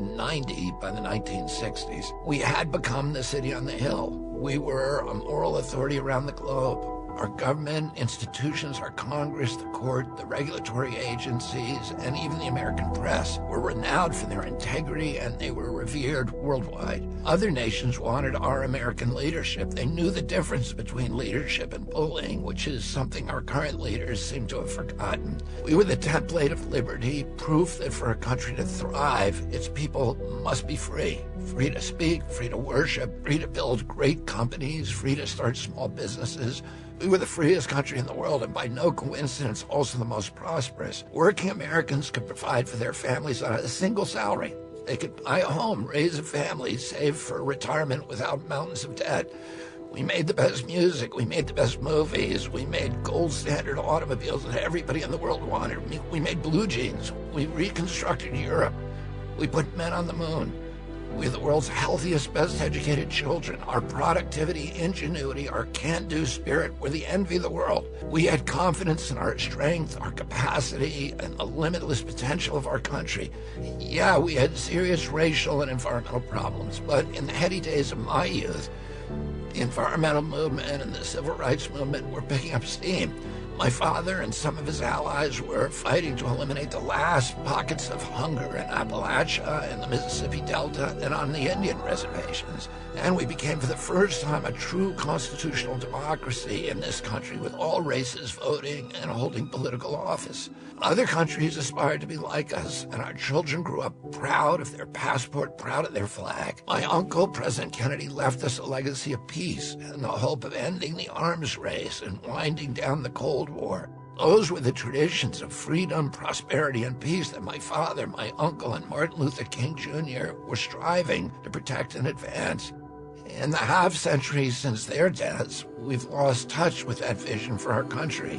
190 by the 1960s. We had become the city on the hill. We were a moral authority around the globe. Our government, institutions, our Congress, the court, the regulatory agencies, and even the American press were renowned for their integrity, and they were revered worldwide. Other nations wanted our American leadership. They knew the difference between leadership and bullying, which is something our current leaders seem to have forgotten. We were the template of liberty, proof that for a country to thrive, its people must be free. Free to speak, free to worship, free to build great companies, free to start small businesses. We were the freest country in the world, and by no coincidence, also the most prosperous. Working Americans could provide for their families on a single salary. They could buy a home, raise a family, save for retirement without mountains of debt. We made the best music. We made the best movies. We made gold standard automobiles that everybody in the world wanted. We made blue jeans. We reconstructed Europe. We put men on the moon. We're the world's healthiest, best educated children. Our productivity, ingenuity, our can-do spirit were the envy of the world. We had confidence in our strength, our capacity, and the limitless potential of our country. Yeah, we had serious racial and environmental problems, but in the heady days of my youth, the environmental movement and the civil rights movement were picking up steam. My father and some of his allies were fighting to eliminate the last pockets of hunger in Appalachia and the Mississippi Delta and on the Indian reservations. And we became for the first time a true constitutional democracy in this country, with all races voting and holding political office. Other countries aspired to be like us, and our children grew up proud of their passport, proud of their flag. My uncle, President Kennedy, left us a legacy of peace and the hope of ending the arms race and winding down the Cold War. Those were the traditions of freedom, prosperity, and peace that my father, my uncle, and Martin Luther King Jr. were striving to protect and advance. In the half-century since their deaths, we've lost touch with that vision for our country.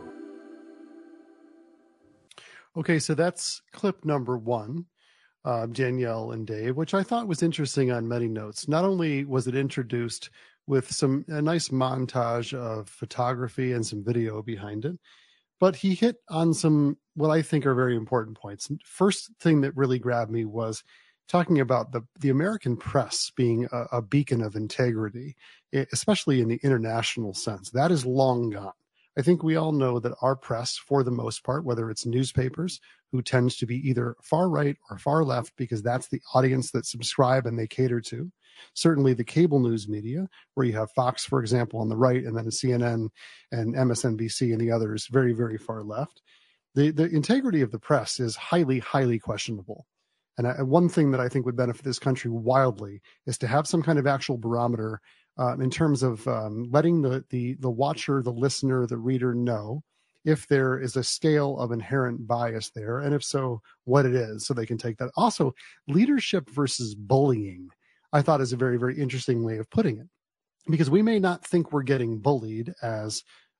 Okay, so that's clip number one, Danielle and Dave, which I thought was interesting on many notes. Not only was it introduced with a nice montage of photography and some video behind it, but he hit on some what I think are very important points. First thing that really grabbed me was talking about the American press being a beacon of integrity, especially in the international sense. That is long gone. I think we all know that our press, for the most part, whether it's newspapers who tends to be either far right or far left, because that's the audience that subscribe and they cater to. Certainly the cable news media, where you have Fox, for example, on the right, and then CNN and MSNBC and the others very, very far left. The integrity of the press is highly, highly questionable. And one thing that I think would benefit this country wildly is to have some kind of actual barometer in terms of letting the watcher, the listener, the reader know if there is a scale of inherent bias there, and if so, what it is, so they can take that. Also, leadership versus bullying, I thought, is a very, very interesting way of putting it, because we may not think we're getting bullied as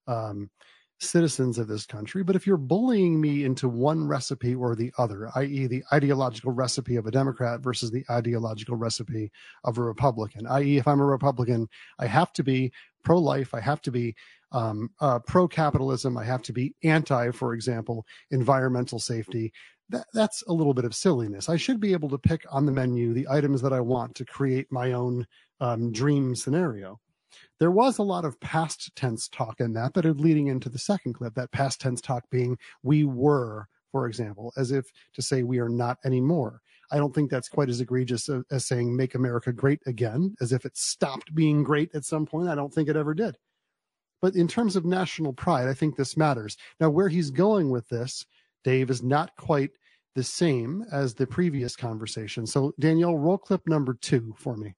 citizens of this country, but if you're bullying me into one recipe or the other, i.e. the ideological recipe of a Democrat versus the ideological recipe of a Republican, i.e. if I'm a Republican, I have to be pro-life, I have to be pro-capitalism, I have to be anti, for example, environmental safety. That's a little bit of silliness. I should be able to pick on the menu the items that I want to create my own dream scenario. There was a lot of past tense talk in that is leading into the second clip, that past tense talk being we were, for example, as if to say we are not anymore. I don't think that's quite as egregious as saying make America great again, as if it stopped being great at some point. I don't think it ever did. But in terms of national pride, I think this matters. Now, where he's going with this, Dave, is not quite the same as the previous conversation. So, Danielle, roll clip number 2 for me.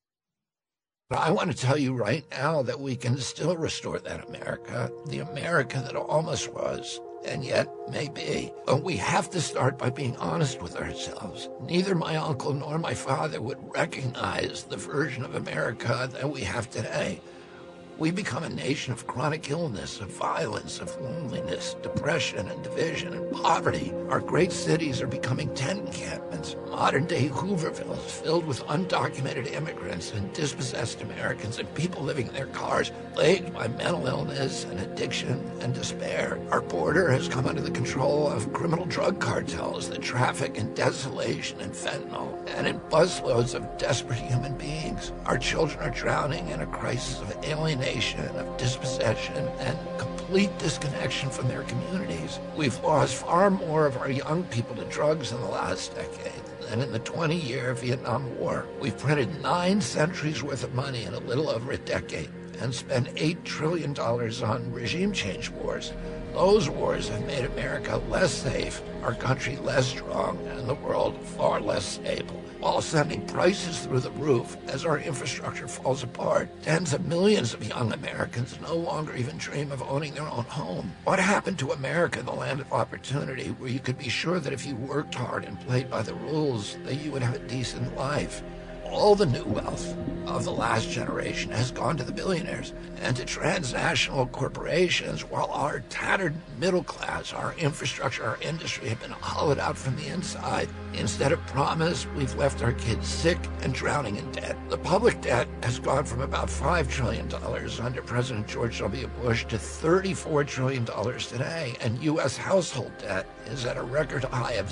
I want to tell you right now that we can still restore that America, the America that almost was, and yet may be. But we have to start by being honest with ourselves. Neither my uncle nor my father would recognize the version of America that we have today. We become a nation of chronic illness, of violence, of loneliness, depression and division and poverty. Our great cities are becoming tent encampments, modern-day Hoovervilles filled with undocumented immigrants and dispossessed Americans and people living in their cars, plagued by mental illness and addiction and despair. Our border has come under the control of criminal drug cartels that traffic in desolation and fentanyl and in busloads of desperate human beings. Our children are drowning in a crisis of alienation, of dispossession, and complete disconnection from their communities. We've lost far more of our young people to drugs in the last decade than in the 20-year Vietnam War. We've printed 9 centuries worth of money in a little over a decade and spent $8 trillion on regime change wars. Those wars have made America less safe, our country less strong, and the world far less stable, while sending prices through the roof as our infrastructure falls apart. Tens of millions of young Americans no longer even dream of owning their own home. What happened to America, the land of opportunity, where you could be sure that if you worked hard and played by the rules, that you would have a decent life? All the new wealth of the last generation has gone to the billionaires and to transnational corporations, while our tattered middle class, our infrastructure, our industry have been hollowed out from the inside. Instead of promise, we've left our kids sick and drowning in debt. The public debt has gone from about $5 trillion under President George W. Bush to $34 trillion today, and U.S. household debt is at a record high of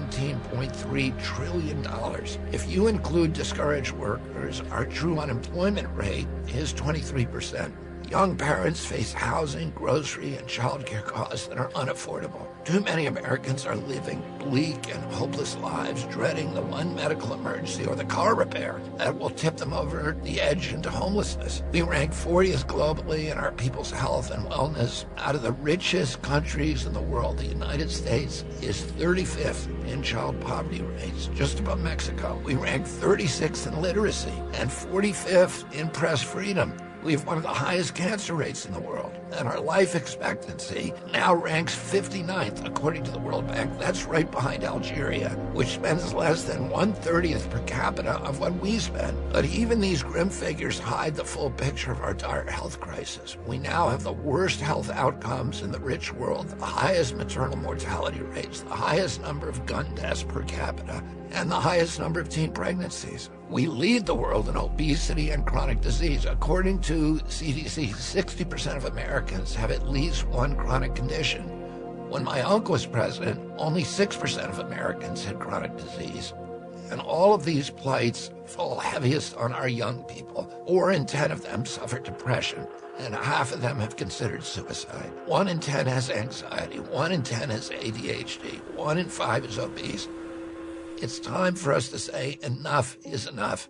$17.3 trillion. If you include discouraged workers, our true unemployment rate is 23%. Young parents face housing, grocery, and child care costs that are unaffordable. Too many Americans are living bleak and hopeless lives, dreading the one medical emergency or the car repair that will tip them over the edge into homelessness. We rank 40th globally in our people's health and wellness. Out of the richest countries in the world, the United States is 35th in child poverty rates, just above Mexico. We rank 36th in literacy and 45th in press freedom. We have one of the highest cancer rates in the world, and our life expectancy now ranks 59th, according to the World Bank. That's right behind Algeria, which spends less than 1/30th per capita of what we spend. But even these grim figures hide the full picture of our dire health crisis. We now have the worst health outcomes in the rich world, the highest maternal mortality rates, the highest number of gun deaths per capita, and the highest number of teen pregnancies. We lead the world in obesity and chronic disease. According to CDC, 60% of Americans have at least one chronic condition. When my uncle was president, only 6% of Americans had chronic disease. And all of these plights fall heaviest on our young people. 4 in 10 of them suffer depression, and half of them have considered suicide. 1 in 10 has anxiety. 1 in 10 has ADHD. 1 in 5 is obese. It's time for us to say enough is enough.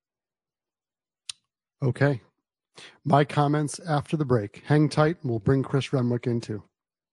Okay. My comments after the break. Hang tight, and we'll bring Chris Renwick in too.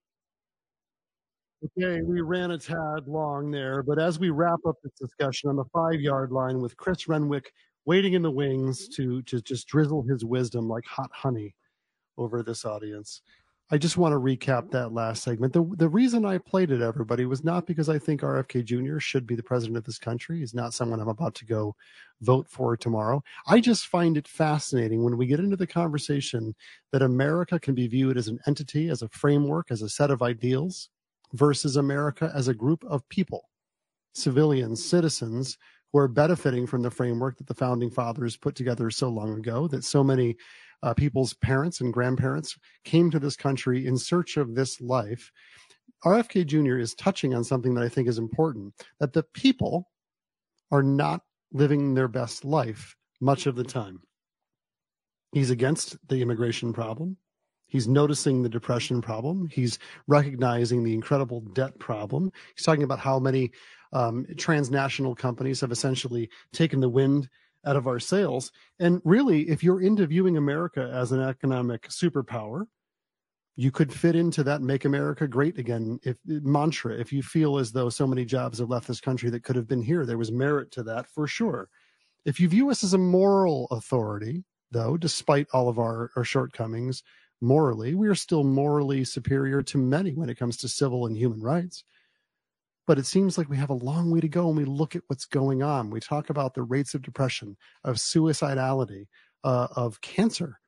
Okay, we ran a tad long there, but as we wrap up this discussion on the 5-yard line with Chris Renwick waiting in the wings to just drizzle his wisdom like hot honey over this audience, I just want to recap that last segment. The reason I played it, everybody, was not because I think RFK Jr. should be the president of this country. He's not someone I'm about to go vote for tomorrow. I just find it fascinating when we get into the conversation that America can be viewed as an entity, as a framework, as a set of ideals, versus America as a group of people, civilians, citizens, who are benefiting from the framework that the founding fathers put together so long ago, that so many people's parents and grandparents came to this country in search of this life. RFK Jr. is touching on something that I think is important, that the people are not living their best life much of the time. He's against the immigration problem. He's noticing the depression problem. He's recognizing the incredible debt problem. He's talking about how many transnational companies have essentially taken the wind out of our sails. And really, if you're into viewing America as an economic superpower, you could fit into that "Make America Great Again" mantra. If you feel as though so many jobs have left this country that could have been here, there was merit to that for sure. If you view us as a moral authority, though, despite all of our shortcomings, morally, we are still morally superior to many when it comes to civil and human rights. But it seems like we have a long way to go when we look at what's going on. We talk about the rates of depression, of suicidality, of cancer.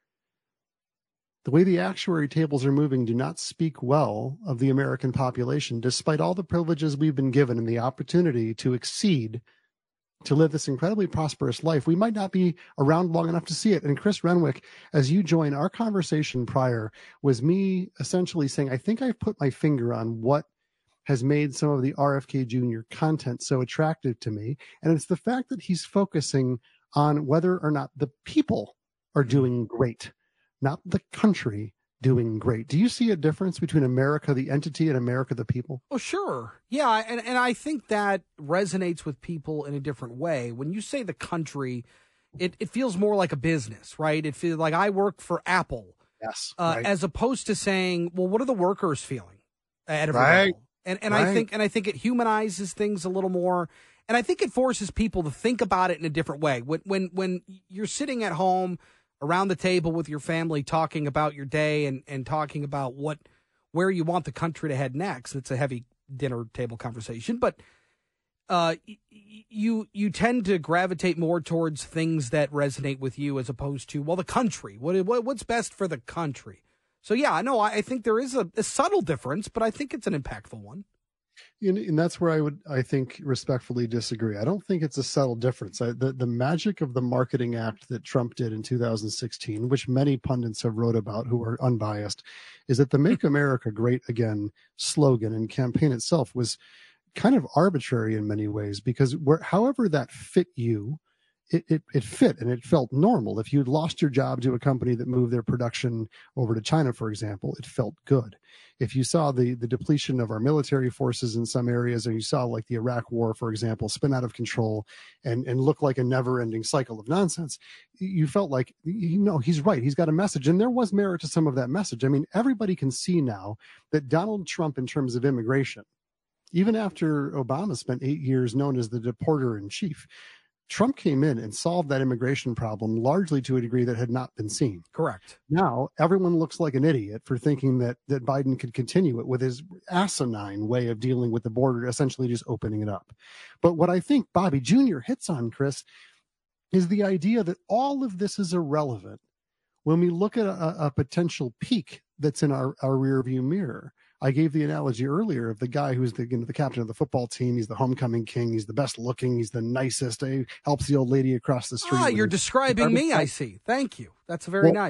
The way the actuary tables are moving do not speak well of the American population, despite all the privileges we've been given and the opportunity to exceed, to live this incredibly prosperous life. We might not be around long enough to see it. And Chris Renwick, as you join, our conversation prior was me essentially saying, I think I've put my finger on what has made some of the RFK Jr. content so attractive to me. And it's the fact that he's focusing on whether or not the people are doing great, not the country doing great. Do you see a difference between America, the entity, and America, the people? Oh, sure. Yeah, and I think that resonates with people in a different way. When you say the country, it feels more like a business, right? It feels like I work for Apple. Yes. Right. As opposed to saying, well, what are the workers feeling at every Right. level? And Right. I think it humanizes things a little more. And I think it forces people to think about it in a different way. When you're sitting at home around the table with your family talking about your day and talking about where you want the country to head next, it's a heavy dinner table conversation, but you tend to gravitate more towards things that resonate with you as opposed to, well, the country, what's best for the country. So yeah, no, I think there is a subtle difference, but I think it's an impactful one. And that's where I think, respectfully disagree. I don't think it's a subtle difference. The magic of the marketing act that Trump did in 2016, which many pundits have wrote about who are unbiased, is that the "Make America Great Again" slogan and campaign itself was kind of arbitrary in many ways, because however that fit you, it fit and it felt normal. If you'd lost your job to a company that moved their production over to China, for example, it felt good. If you saw the depletion of our military forces in some areas, or you saw like the Iraq war, for example, spin out of control and look like a never-ending cycle of nonsense, you felt like, he's right. He's got a message. And there was merit to some of that message. I mean, everybody can see now that Donald Trump, in terms of immigration, even after Obama spent 8 years known as the deporter in chief, Trump came in and solved that immigration problem largely to a degree that had not been seen. Correct. Now, everyone looks like an idiot for thinking that Biden could continue it with his asinine way of dealing with the border, essentially just opening it up. But what I think Bobby Jr. hits on, Chris, is the idea that all of this is irrelevant when we look at a potential peak that's in our rearview mirror. I gave the analogy earlier of the guy who's the captain of the football team. He's the homecoming king. He's the best looking. He's the nicest. He helps the old lady across the street. You're describing me, I see. Thank you. That's very nice.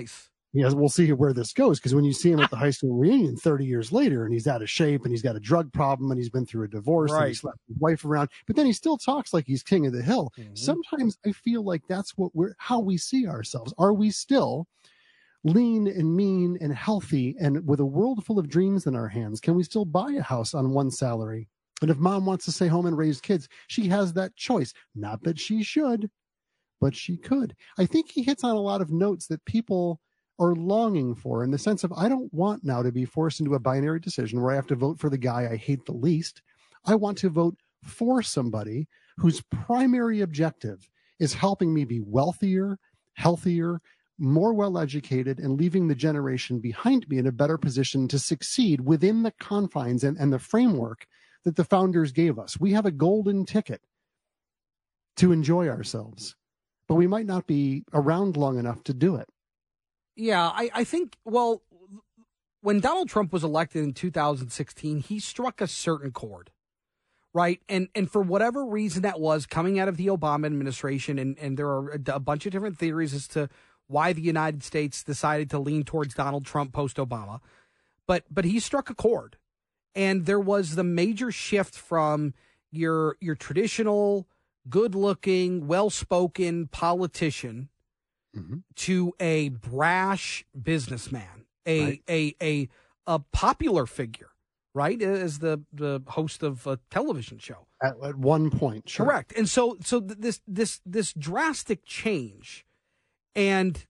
Yes, we'll see where this goes, because when you see him at the high school reunion 30 years later and he's out of shape and he's got a drug problem and he's been through a divorce and he slept his wife around, but then he still talks like he's king of the hill. Mm-hmm. Sometimes I feel like that's how we see ourselves. Are we still lean and mean and healthy and with a world full of dreams in our hands? Can we still buy a house on one salary? And if mom wants to stay home and raise kids, she has that choice. Not that she should, but she could. I think he hits on a lot of notes that people are longing for, in the sense of, I don't want now to be forced into a binary decision where I have to vote for the guy I hate the least. I want to vote for somebody whose primary objective is helping me be wealthier, healthier, more well-educated, and leaving the generation behind me in a better position to succeed within the confines and the framework that the founders gave us. We have a golden ticket to enjoy ourselves, but we might not be around long enough to do it. Yeah, I think, well, when Donald Trump was elected in 2016, he struck a certain chord, right? And for whatever reason that was, coming out of the Obama administration, and there are a bunch of different theories as to why the United States decided to lean towards Donald Trump post-Obama, but he struck a chord. And there was the major shift from your traditional, good-looking, well-spoken politician to a brash businessman, a popular figure, right? As the host of a television show at one point, sure. Correct. And so this drastic change, and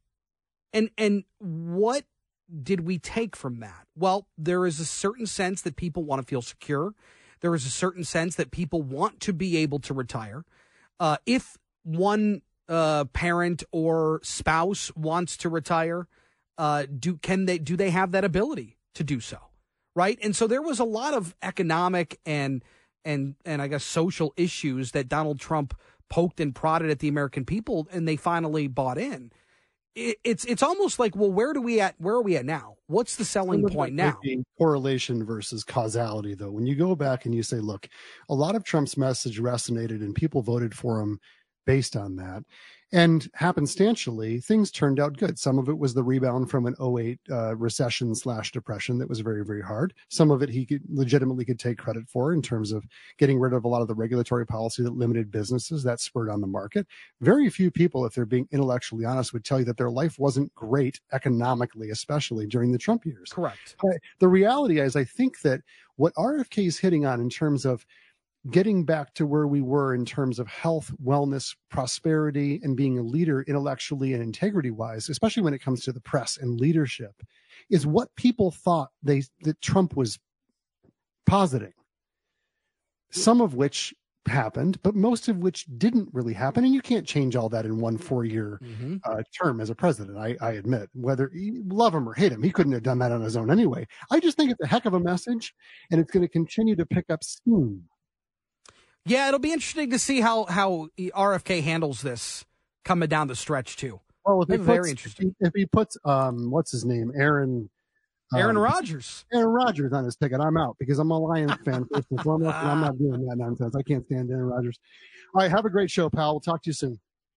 what did we take from that? Well, there is a certain sense that people want to feel secure. There is a certain sense that people want to be able to retire. If one parent or spouse wants to retire, do they have that ability to do so, right? And so there was a lot of economic and I guess social issues that Donald Trump poked and prodded at the American people, and they finally bought in. It's almost like, well, where are we at now? What's the selling point now? Correlation versus causality, though. When you go back and you say, look, a lot of Trump's message resonated and people voted for him based on that. And happenstantially, things turned out good. Some of it was the rebound from an 2008 recession/depression that was very, very hard. Some of it he legitimately could take credit for in terms of getting rid of a lot of the regulatory policy that limited businesses, that spurred on the market. Very few people, if they're being intellectually honest, would tell you that their life wasn't great economically, especially during the Trump years. Correct. The reality is, I think that what RFK is hitting on in terms of getting back to where we were in terms of health, wellness, prosperity, and being a leader intellectually and integrity-wise, especially when it comes to the press and leadership, is what people thought that Trump was positing. Some of which happened, but most of which didn't really happen. And you can't change all that in one 4-year term as a president, I admit. Whether you love him or hate him, he couldn't have done that on his own anyway. I just think it's a heck of a message, and it's going to continue to pick up steam. Yeah, it'll be interesting to see how RFK handles this coming down the stretch too. Well, very interesting. If he puts what's his name, Aaron Rodgers on his ticket, I'm out, because I'm a Lions fan first and foremost, and I'm not doing that nonsense. I can't stand Aaron Rodgers. All right, have a great show, pal. We'll talk to you soon.